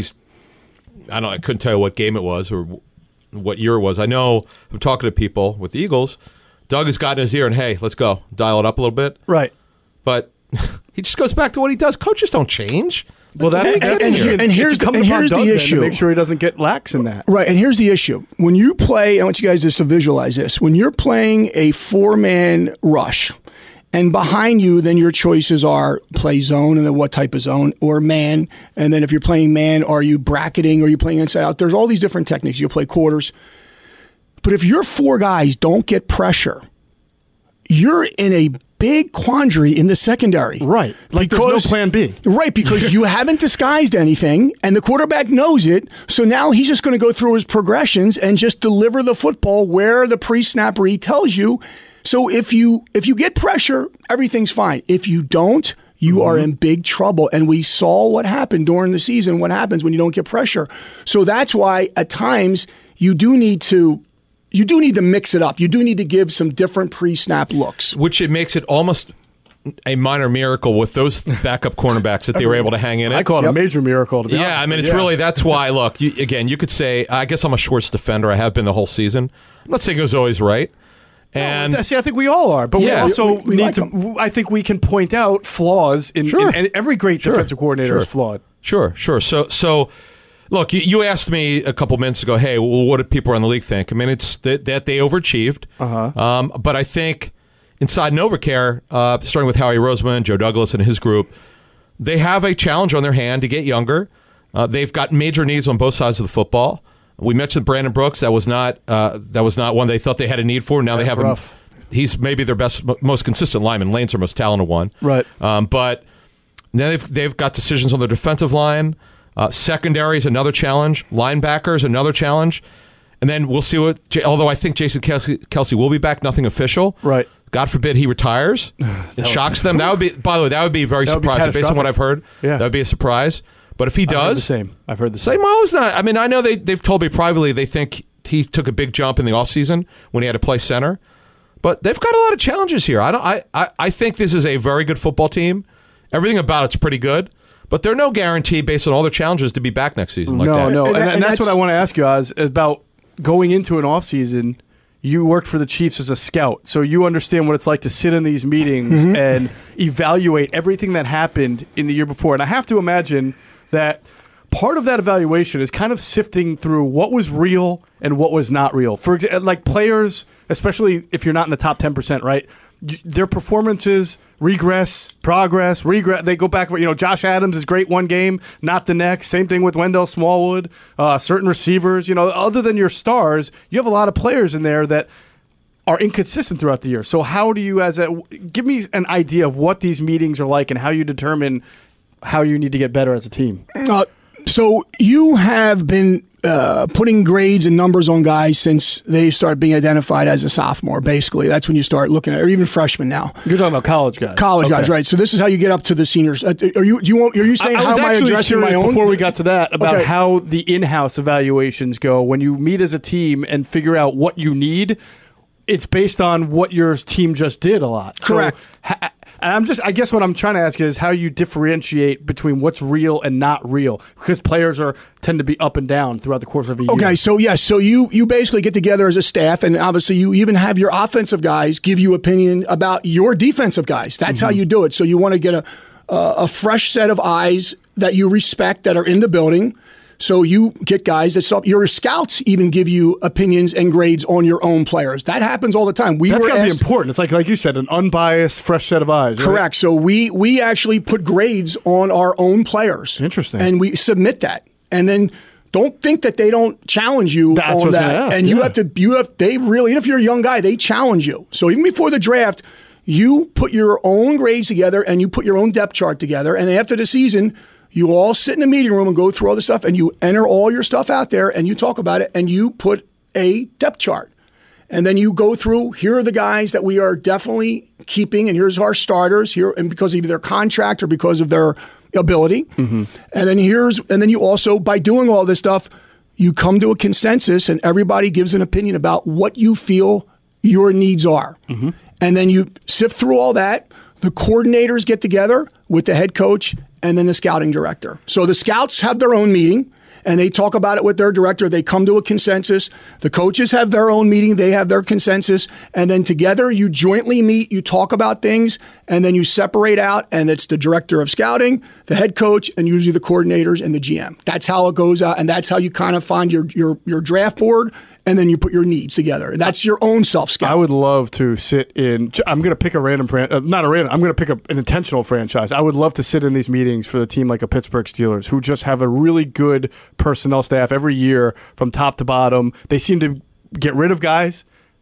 I couldn't tell you what game it was or what year it was. I know I'm talking to people with the Eagles. Doug has gotten his ear and, hey, let's go. Dial it up a little bit. Right. But he just goes back to what he does. Coaches don't change. Well, here's the issue. To make sure he doesn't get lax in that. Right, and here's the issue. When you play, I want you guys just to visualize this. When you're playing a four-man rush, and behind you, then your choices are play zone, and then what type of zone, or man. And then if you're playing man, are you bracketing, or are you playing inside out? There's all these different techniques. You'll play quarters. But if your four guys don't get pressure, you're in a big quandary in the secondary. Right. Like there's no plan B. Right, because you haven't disguised anything, and the quarterback knows it, so now he's just going to go through his progressions and just deliver the football where the pre-snap read tells you. So if you get pressure, everything's fine. If you don't, you are in big trouble. And we saw what happened during the season, what happens when you don't get pressure. So that's why at times you do need to mix it up. You do need to give some different pre-snap looks. Which it makes it almost a minor miracle with those backup cornerbacks that they were able to hang in it. I call it a major miracle, to be honest. Yeah, I mean, it's really, that's why, look, you could say, I guess I'm a Schwartz defender. I have been the whole season. I'm not saying it was always right. And I think we all are, but we also need like to. I think we can point out flaws in every great defensive coordinator is flawed. Sure. So, look, you asked me a couple minutes ago. Hey, well, what do people around the league think? I mean, it's that they overachieved. But I think inside NovaCare, starting with Howie Roseman, Joe Douglas, and his group, they have a challenge on their hand to get younger. They've got major needs on both sides of the football. We mentioned Brandon Brooks. That was not one they thought they had a need for. Now they have him. He's maybe their best, most consistent lineman. Lane's their most talented one. Right. But then they've got decisions on their defensive line. Secondary is another challenge. Linebacker is another challenge. And then we'll see although I think Jason Kelce will be back, nothing official. Right. God forbid he retires. It shocks them. That would be, by the way, that would be very surprising based on what I've heard. Yeah. That would be a surprise. But if he does, I've heard the same. Same. Always not. I mean, I know they've told me privately they think he took a big jump in the offseason when he had to play center. But they've got a lot of challenges here. I think this is a very good football team. Everything about it's pretty good. But they're no guarantee based on all their challenges to be back next season like that. No. And that's what I want to ask you, Oz, about going into an offseason. You worked for the Chiefs as a scout, so you understand what it's like to sit in these meetings and evaluate everything that happened in the year before. And I have to imagine that part of that evaluation is kind of sifting through what was real and what was not real. For example, like players, especially if you're not in the top 10%, right? Their performances regress. They go back. Josh Adams is great one game, not the next. Same thing with Wendell Smallwood. Certain receivers, other than your stars, you have a lot of players in there that are inconsistent throughout the year. So how do you, give me an idea of what these meetings are like and how you determine how you need to get better as a team? So you have been putting grades and numbers on guys since they start being identified as a sophomore. Basically, that's when you start looking at, or even freshmen now. You're talking about college guys. College guys, right? So this is how you get up to the seniors. Are you saying how am I addressing my own? Before we got to that, about how the in-house evaluations go when you meet as a team and figure out what you need. It's based on what your team just did a lot. Correct. So, and I guess what I'm trying to ask is how you differentiate between what's real and not real, because players tend to be up and down throughout the course of a year. Okay, so yes, so you basically get together as a staff, and obviously you even have your offensive guys give you opinion about your defensive guys. That's how you do it. So you want to get a fresh set of eyes that you respect that are in the building. So you get guys that your scouts even give you opinions and grades on your own players. That happens all the time. That's got to be important. It's like you said, an unbiased, fresh set of eyes. Right? Correct. So we actually put grades on our own players. Interesting. And we submit that. And then don't think that they don't challenge you on that. And you have to. They really, even if you're a young guy, they challenge you. So even before the draft, you put your own grades together and you put your own depth chart together. And after the season, you all sit in a meeting room and go through all this stuff, and you enter all your stuff out there, and you talk about it, and you put a depth chart. And then you go through, here are the guys that we are definitely keeping, and here's our starters here, and because of either their contract or because of their ability. And then you also, by doing all this stuff, you come to a consensus, and everybody gives an opinion about what you feel your needs are. And then you sift through all that. The coordinators get together with the head coach and then the scouting director. So the scouts have their own meeting, and they talk about it with their director. They come to a consensus. The coaches have their own meeting. They have their consensus. And then together you jointly meet, you talk about things, and then you separate out, and it's the director of scouting, the head coach, and usually the coordinators and the GM. That's how it goes out, and that's how you kind of find your draft board, and then you put your needs together. That's your own self-scout. I would love to sit in – I'm going to pick a random – not a random – I'm going to pick an intentional franchise. I would love to sit in these meetings for the team like a Pittsburgh Steelers, who just have a really good personnel staff every year from top to bottom. They seem to get rid of guys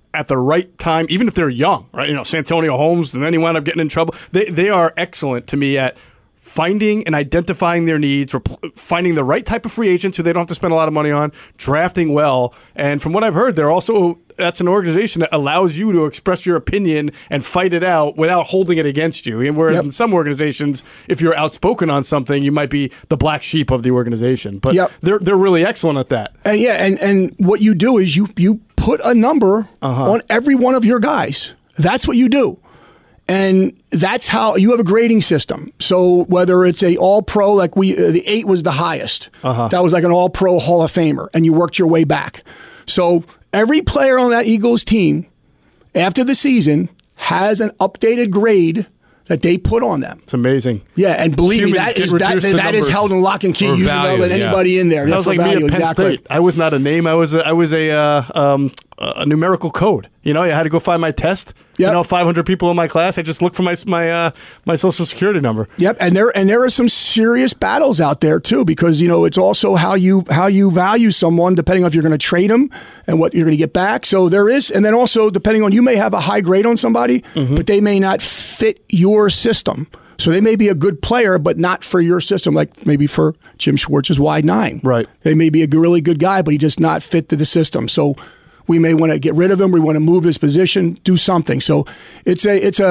at the right time, even if they're young, right? Santonio Holmes, and then he wound up getting in trouble. They are excellent to me at finding and identifying their needs, finding the right type of free agents who they don't have to spend a lot of money on, drafting well. And from what I've heard, that's an organization that allows you to express your opinion and fight it out without holding it against you. And whereas in some organizations, if you're outspoken on something, you might be the black sheep of the organization. But they're really excellent at that. And what you do is you put a number on every one of your guys. That's what you do. And that's how you have a grading system. So whether it's a all-pro, like the 8 was the highest. That was like an all-pro Hall of Famer, and you worked your way back. So every player on that Eagles team, after the season, has an updated grade that they put on them. It's amazing. Yeah, and believe me, that is held in lock and key. You can know that anybody in there. That was like me at Penn State. I was not a name. I was a numerical code. I had to go find my test. 500 people in my class. I just looked for my social security number. Yep, and there are some serious battles out there too, because it's also how you value someone depending on if you're going to trade them and what you're going to get back. So there is, and then also depending on, you may have a high grade on somebody, but they may not fit your system. So they may be a good player, but not for your system, like maybe for Jim Schwartz's wide 9. Right. They may be a really good guy, but he just not fit to the system. So we may want to get rid of him. We want to move his position, do something. So that's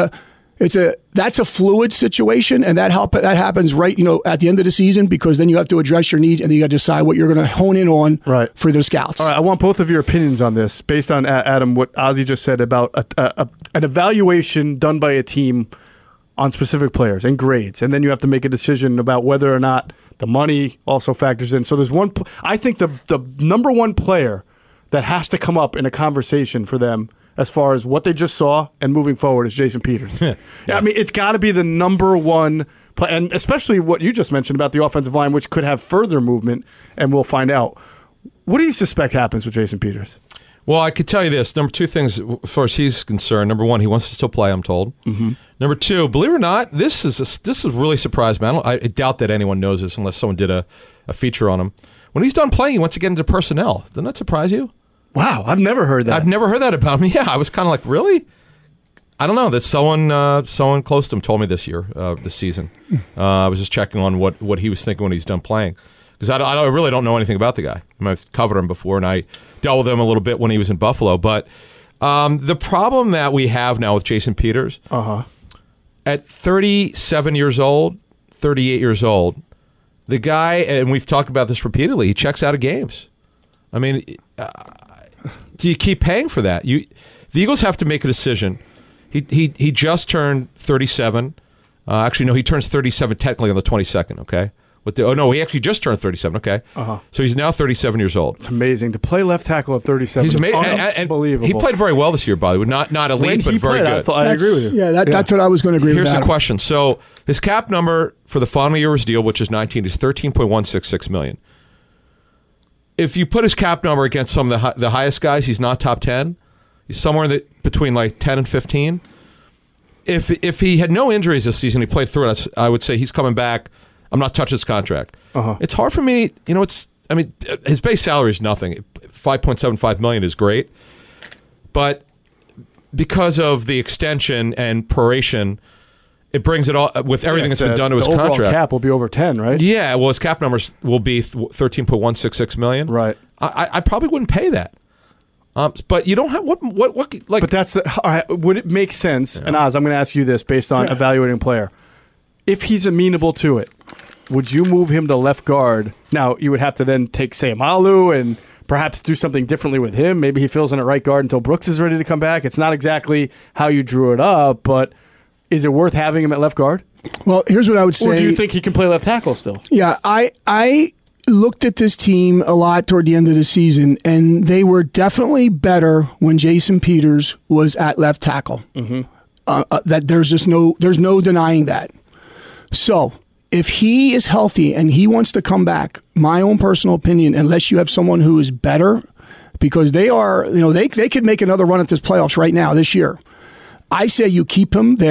a fluid situation, and that happens right at the end of the season, because then you have to address your needs and then you got to decide what you're going to hone in on for the scouts. All right, I want both of your opinions on this, based on Adam, what Ozzie just said about an evaluation done by a team on specific players and grades, and then you have to make a decision about whether or not the money also factors in. So there's one. I think the number one player that has to come up in a conversation for them as far as what they just saw and moving forward is Jason Peters. I mean, it's got to be the number one play, and especially what you just mentioned about the offensive line, which could have further movement, and we'll find out. What do you suspect happens with Jason Peters? Well, I could tell you this. Number 2 things, as far as he's concerned. Number 1, he wants to still play, I'm told. Number 2, believe it or not, this is really surprised me. I doubt that anyone knows this unless someone did a feature on him. When he's done playing, he wants to get into personnel. Doesn't that surprise you? Wow, I've never heard that. I've never heard that about him. Yeah, I was kind of like, really? I don't know. That someone close to him told me this season. I was just checking on what he was thinking when he's done playing, because I really don't know anything about the guy. I've covered him before, and I dealt with him a little bit when he was in Buffalo. But the problem that we have now with Jason Peters, at 37 years old, 38 years old, the guy, and we've talked about this repeatedly, he checks out of games. I mean, do you keep paying for that? The Eagles have to make a decision. He just turned 37. Actually, no, he turns 37 technically on the 22nd, okay? He actually just turned 37, okay? So he's now 37 years old. It's amazing. To play left tackle at 37 is unbelievable. He played very well this year, by the way. Not elite, but very good. I agree with you. Yeah, that's what I was going to agree with. Here's the question. So his cap number for the final year of his deal, which is 19, is $13.166 million. If you put his cap number against some of the highest guys, he's not top 10. He's somewhere between like 10 and 15. If he had no injuries this season, he played through it, I would say he's coming back. I'm not touching his contract. It's hard for me. His base salary is nothing. $5.75 million is great. But because of the extension and proration, it brings it all with everything that's been done to his contract. The overall cap will be over 10, right? Yeah, well, his cap numbers will be $13.166 million. Right. I probably wouldn't pay that. But you don't have what like. But that's all right. Would it make sense? Yeah. And Oz, I'm going to ask you this based on evaluating a player. If he's amenable to it, would you move him to left guard? Now you would have to then take Sayamalu and perhaps do something differently with him. Maybe he fills in at right guard until Brooks is ready to come back. It's not exactly how you drew it up, but is it worth having him at left guard? Well, here's what I would say. Or do you think he can play left tackle still? Yeah, I looked at this team a lot toward the end of the season, and they were definitely better when Jason Peters was at left tackle. That there's no denying that. So if he is healthy and he wants to come back, my own personal opinion, unless you have someone who is better, because they are, they could make another run at this playoffs right now this year. I say you keep him there,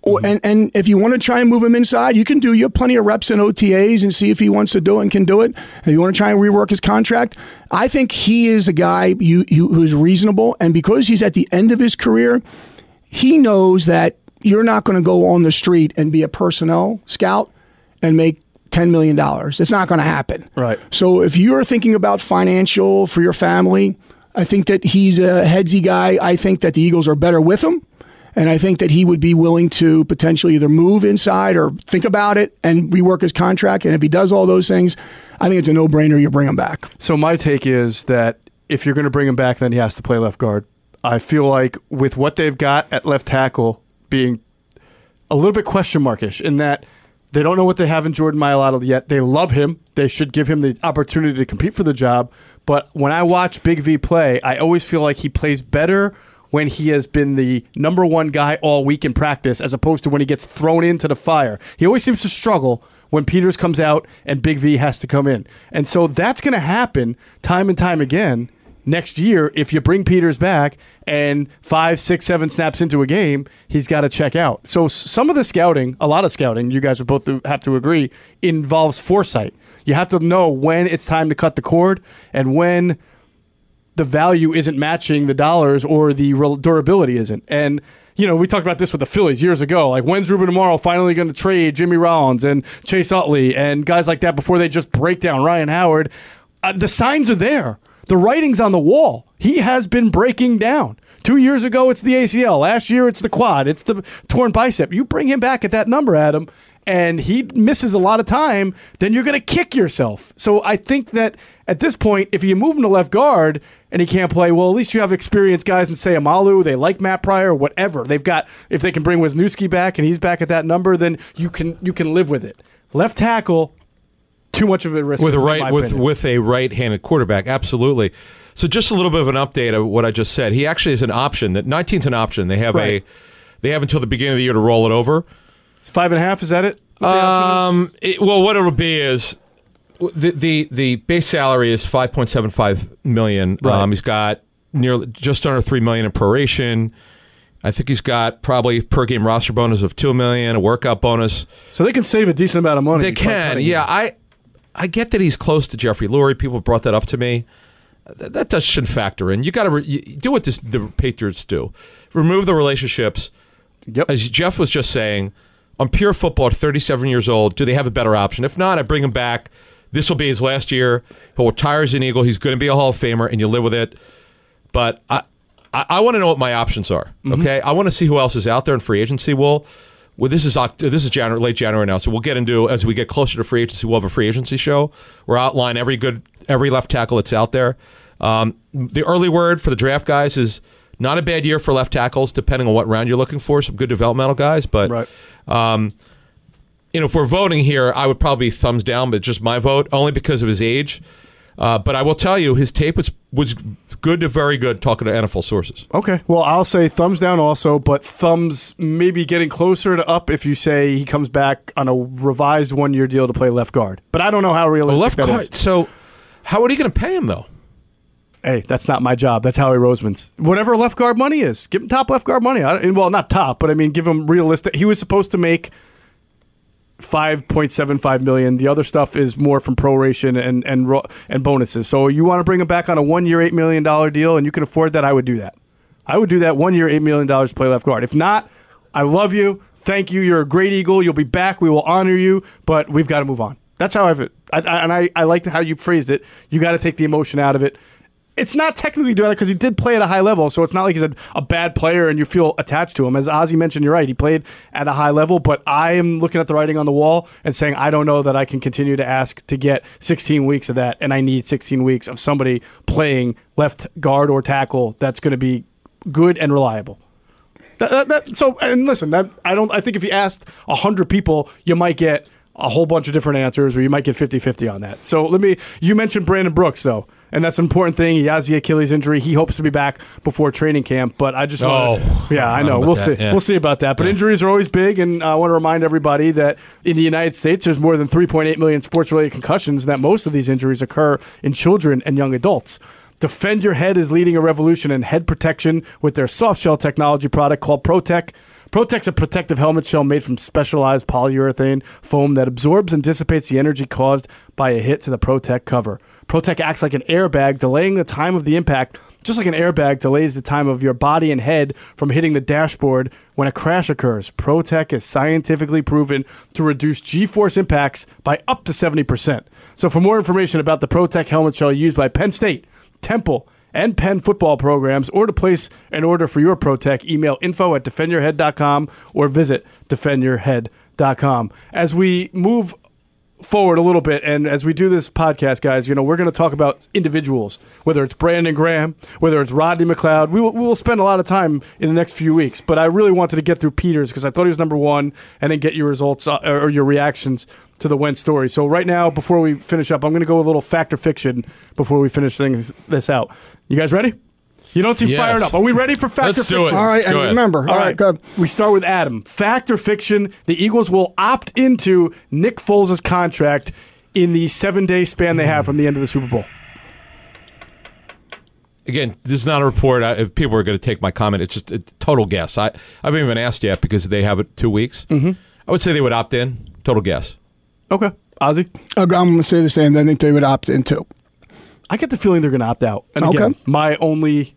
And if you want to try and move him inside, you can do. You have plenty of reps in OTAs and see if he wants to do it and can do it. If you want to try and rework his contract, I think he is a guy who's reasonable. And because he's at the end of his career, he knows that you're not going to go on the street and be a personnel scout and make $10 million. It's not going to happen. Right. So if you're thinking about financial for your family, I think that he's a headsy guy. I think that the Eagles are better with him. And I think that he would be willing to potentially either move inside or think about it and rework his contract. And if he does all those things, I think it's a no-brainer you bring him back. So my take is that if you're going to bring him back, then he has to play left guard. I feel like with what they've got at left tackle being a little bit question markish in that they don't know what they have in Jordan Mailata yet. They love him. They should give him the opportunity to compete for the job. But when I watch Big V play, I always feel like he plays better when he has been the number one guy all week in practice as opposed to when he gets thrown into the fire. He always seems to struggle when Peters comes out and Big V has to come in. And so that's going to happen time and time again next year if you bring Peters back and 5, 6, 7 snaps into a game, he's got to check out. So some of the scouting, a lot of scouting, you guys would both have to agree, involves foresight. You have to know when it's time to cut the cord and when the value isn't matching the dollars or the durability isn't. And, you know, we talked about this with the Phillies years ago. Like, when's Ruben Amaro finally going to trade Jimmy Rollins and Chase Utley and guys like that before they just break down Ryan Howard? The signs are there. The writing's on the wall. He has been breaking down. 2 years ago, it's the ACL. Last year, it's the quad. It's the torn bicep. You bring him back at that number, Adam, and he misses a lot of time, then you're going to kick yourself. So I think that at this point, if you move him to left guard and he can't play, well, at least you have experienced guys in Sayamalu. They like Matt Pryor, whatever. They've got, if they can bring Wisniewski back and he's back at that number, then you can live with it. Left tackle, too much of a risk. With a right-handed quarterback, absolutely. So just a little bit of an update of what I just said. He actually is an option. That 19's an option. They have they have until the beginning of the year to roll it over. It's 5.5. Is that it? Well, what it'll be is the base salary is $5.75 million. Right. He's got just under $3 million in proration. I think he's got probably per game roster bonus of $2 million, a workout bonus. So they can save a decent amount of money. They can, yeah. I get that he's close to Jeffrey Lurie. People brought that up to me. That shouldn't factor in. You got to do what the Patriots do. Remove the relationships. Yep. As Jeff was just saying, on pure football at 37 years old, do they have a better option? If not, I bring him back. This will be his last year. He'll retire as an Eagle. He's going to be a Hall of Famer, and you live with it. But I want to know what my options are. Okay, I want to see who else is out there in free agency. Well, this is January, late January now, so we'll get into, as we get closer to free agency, we'll have a free agency show. We'll outline every left tackle that's out there. The early word for the draft guys is not a bad year for left tackles, depending on what round you're looking for. Some good developmental guys, but if we're voting here, I would probably thumbs down, but just my vote, only because of his age. But I will tell you, his tape was good to very good, talking to NFL sources. Okay. Well, I'll say thumbs down also, but thumbs maybe getting closer to up if you say he comes back on a revised one-year deal to play left guard. But I don't know how realistic that is. So how are you going to pay him, though? Hey, that's not my job. That's Howie Roseman's. Whatever left guard money is, give him top left guard money. Well, not top, but I mean, give him realistic. He was supposed to make $5.75 million. The other stuff is more from proration and bonuses. So you want to bring him back on a 1 year, $8 million deal, and you can afford that, I would do that. I would do that 1 year, $8 million to play left guard. If not, I love you. Thank you. You're a great Eagle. You'll be back. We will honor you, but we've got to move on. That's how I like how you phrased it. You got to take the emotion out of it. It's not technically doing that because he did play at a high level, so it's not like he's a bad player and you feel attached to him. As Ozzie mentioned, you're right. He played at a high level, but I am looking at the writing on the wall and saying I don't know that I can continue to ask to get 16 weeks of that, and I need 16 weeks of somebody playing left guard or tackle that's going to be good and reliable. And listen, I think if you asked 100 people, you might get a whole bunch of different answers, or you might get 50-50 on that. So you mentioned Brandon Brooks, though. And that's an important thing. He has the Achilles injury. He hopes to be back before training camp. But I just I know. We'll see. Yeah. We'll see about that. But injuries are always big, and I want to remind everybody that in the United States, there's more than 3.8 million sports-related concussions, and that most of these injuries occur in children and young adults. Defend Your Head is leading a revolution in head protection with their soft shell technology product called ProTech. ProTech's a protective helmet shell made from specialized polyurethane foam that absorbs and dissipates the energy caused by a hit to the ProTech cover. ProTech acts like an airbag, delaying the time of the impact, just like an airbag delays the time of your body and head from hitting the dashboard when a crash occurs. ProTech is scientifically proven to reduce G-force impacts by up to 70%. So for more information about the ProTech helmet shell used by Penn State, Temple, and Penn football programs, or to place an order for your ProTech, email info@defendyourhead.com or visit defendyourhead.com. As we move forward a little bit, and as we do this podcast, guys, we're going to talk about individuals, whether it's Brandon Graham, whether it's Rodney McLeod. We will spend a lot of time in the next few weeks, but I really wanted to get through Peters because I thought he was number one, and then get your results or your reactions to the Wentz story. So right now, before we finish up, I'm going to go a little fact or fiction before we finish this out. You guys ready? You don't seem fired up. Are we ready for fact or fiction? All right, and remember. All right, good. We start with Adam. Fact or fiction, the Eagles will opt into Nick Foles' contract in the 7-day span they have from the end of the Super Bowl. Again, this is not a report. If people are going to take my comment, it's just a total guess. I haven't even asked yet because they have it 2 weeks. Mm-hmm. I would say they would opt in. Total guess. Okay. Ozzy? I'm going to say the same. I think they would opt in too. I get the feeling they're going to opt out. And again, my only,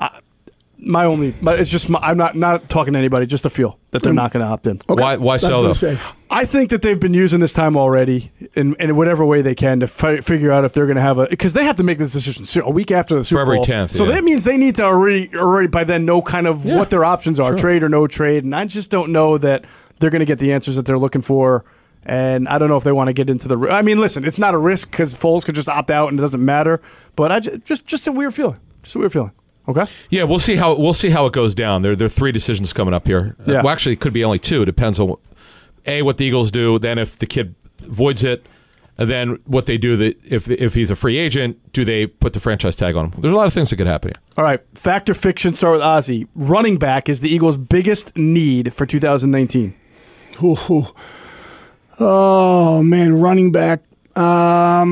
it's just, I'm not talking to anybody, just a feel that they're not going to opt in. Okay. Why so, though? I think that they've been using this time already in whatever way they can to figure out if they're going to have because they have to make this decision a week after the Super Bowl. February 10th. So that means they need to already by then know kind of what their options are, trade or no trade. And I just don't know that they're going to get the answers that they're looking for. And I don't know if they want to get into the. I mean, listen, it's not a risk because Foles could just opt out and it doesn't matter. But I just a weird feeling. Just a weird feeling. Okay. Yeah, we'll see how it goes down. There are 3 decisions coming up here. Yeah. Well, actually, it could be only 2. It depends on what the Eagles do. Then if the kid voids it, and then what they do. If he's a free agent, do they put the franchise tag on him? There's a lot of things that could happen here. All right. Fact or fiction? Start with Ozzy. Running back is the Eagles' biggest need for 2019. Ooh. Oh, man, running back. I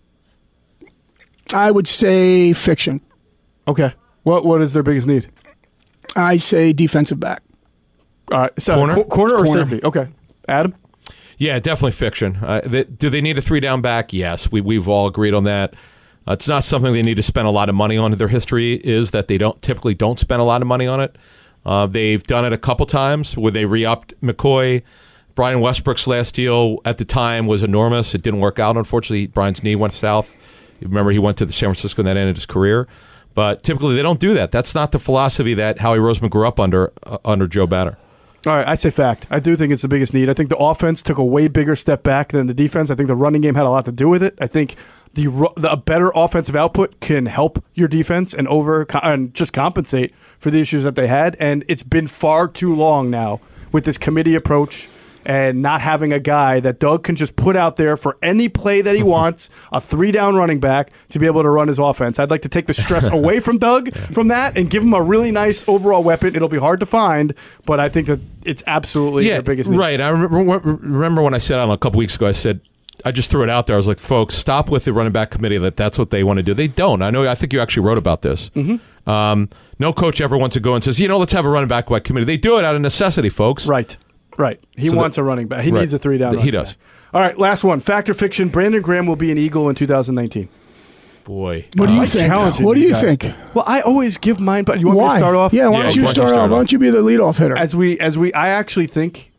would say fiction. Okay. What is their biggest need? I say defensive back. All right. So corner or safety? Okay. Adam? Yeah, definitely fiction. Do they need a 3-down back? Yes, we've all agreed on that. It's not something they need to spend a lot of money on. Their history is that they typically don't spend a lot of money on it. They've done it a couple times where they re-upped McCoy. Brian Westbrook's last deal at the time was enormous. It didn't work out, unfortunately. Brian's knee went south. You remember he went to San Francisco and that ended his career. But typically they don't do that. That's not the philosophy that Howie Roseman grew up under Joe Banner. All right, I say fact. I do think it's the biggest need. I think the offense took a way bigger step back than the defense. I think the running game had a lot to do with it. I think a better offensive output can help your defense and just compensate for the issues that they had. And it's been far too long now with this committee approach and not having a guy that Doug can just put out there for any play that he wants, a 3-down running back, to be able to run his offense. I'd like to take the stress away from Doug from that and give him a really nice overall weapon. It'll be hard to find, but I think that it's absolutely their biggest need. Right. I remember when I said on a couple weeks ago, I just threw it out there. I was like, folks, stop with the running back committee that's what they want to do. They don't. I think you actually wrote about this. Mm-hmm. No coach ever wants to go and says, let's have a running back by committee. They do it out of necessity, folks. Right. He wants a running back. He needs a 3-down running back. He does. All right, last one. Fact or fiction, Brandon Graham will be an Eagle in 2019. Boy. What do you think? What do you think? Well, I always give mine, but you want me to start off? Yeah, why don't you start off? Why don't you be the leadoff hitter? I actually think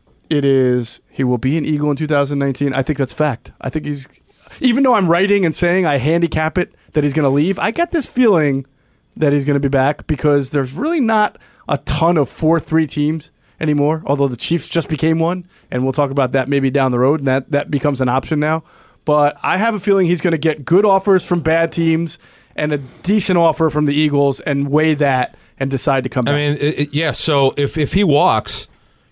he will be an Eagle in 2019. I think that's fact. I think even though I'm writing and saying I handicap it that he's going to leave, I get this feeling that he's going to be back because there's really not a ton of 4-3 teams anymore, although the Chiefs just became one, and we'll talk about that maybe down the road, and that becomes an option now. But I have a feeling he's going to get good offers from bad teams and a decent offer from the Eagles and weigh that and decide to come back. I mean, so if he walks,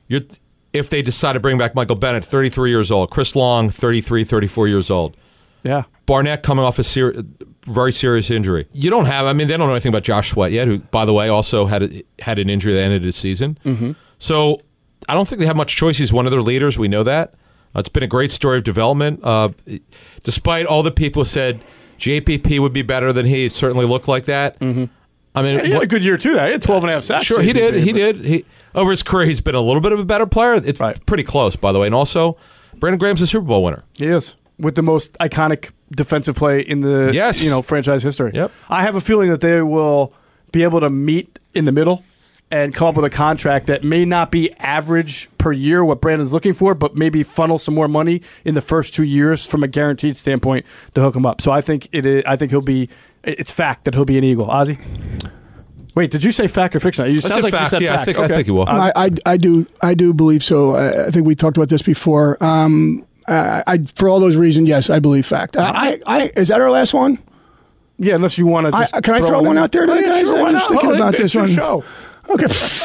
if they decide to bring back Michael Bennett, 33 years old, Chris Long, 33, 34 years old. Yeah. Barnett coming off a very serious injury. They don't know anything about Josh Sweat yet, who, by the way, also had an injury that ended his season. Mm-hmm. So I don't think they have much choice. He's one of their leaders. We know that. It's been a great story of development. Despite all the people who said JPP would be better than he, it certainly looked like that. Mm-hmm. I mean, he had a good year too. He had 12.5 sacks. Sure, he did. over his career, he's been a little bit of a better player. It's pretty close, by the way. And also, Brandon Graham's a Super Bowl winner. He is, with the most iconic defensive play in the franchise history. Yep. I have a feeling that they will be able to meet in the middle and come up with a contract that may not be average per year, what Brandon's looking for, but maybe funnel some more money in the first 2 years from a guaranteed standpoint to hook him up. So I think he'll be. It's fact that he'll be an Eagle. Ozzy? Wait, did you say fact or fiction? You sound like fact. You said fact. Okay. I think he will. I do believe so. I think we talked about this before. For all those reasons, yes, I believe fact. Is that our last one? Yeah, unless you want to just can I throw one out there to the guys? Sure, I'm just thinking about this one. Show. Okay.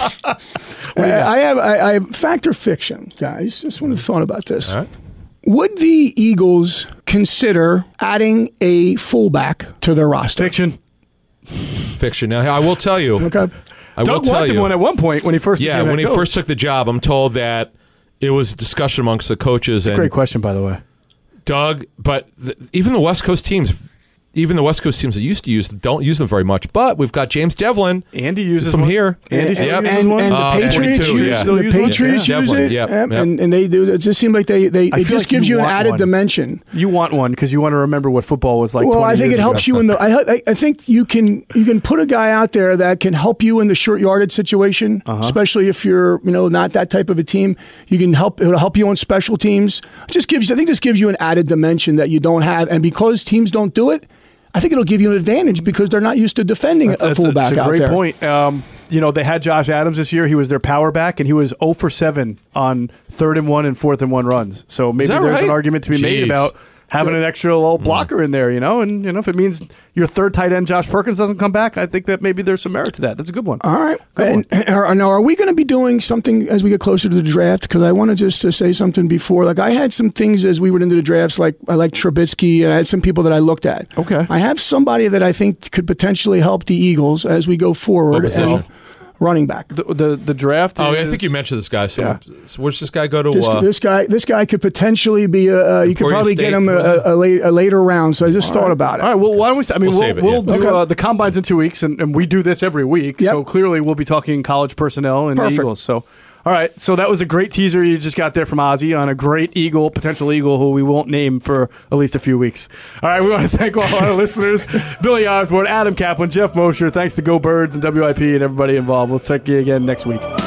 I have fact or fiction, guys. Just want to thought about this. All right. Would the Eagles consider adding a fullback to their roster? Fiction. Now, I will tell you. Okay. Doug wanted one at one point when he first became when he coach. first took the job, I'm told that it was a discussion amongst the coaches. Great question, by the way. Doug, but even the West Coast teams that used to use them don't use them very much. But we've got James Devlin. Andy uses from one. here. Andy still and uses one. the Patriots use The Patriots use it. Yep. And they do. It just seems like it just gives you an added dimension. You want one because you want to remember what football was like. Well, I think it helps you in the. I think you can put a guy out there that can help you in the short yardage situation, especially if you're not that type of a team. You can help. It'll help you on special teams. I think this gives you an added dimension that you don't have, and because teams don't do it, I think it'll give you an advantage because they're not used to defending a fullback out there. That's a great point. They had Josh Adams this year. He was their power back, and he was 0 for 7 on 3rd and 1 and 4th and 1 runs. So maybe there's an argument to be made about having an extra little blocker in there, and if it means your third tight end, Josh Perkins, doesn't come back, I think that maybe there's some merit to that. That's a good one. All right. Now, are we going to be doing something as we get closer to the draft? Because I wanted just to say something before. Like, I had some things as we went into the drafts, like I like Trubisky, and I had some people that I looked at. Okay. I have somebody that I think could potentially help the Eagles as we go forward. Running back. The draft. I think you mentioned this guy. So where's this guy go to? This guy could potentially be you could probably get him a later round. So I just thought about it. All right. Well, why don't we? We'll do the combines in 2 weeks, and we do this every week. Yep. So clearly, we'll be talking college personnel and the Eagles. So. All right, so that was a great teaser you just got there from Ozzy on a great potential Eagle, who we won't name for at least a few weeks. All right, we want to thank all our listeners, Billy Osborne, Adam Kaplan, Jeff Mosher. Thanks to Go Birds and WIP and everybody involved. We'll check you again next week.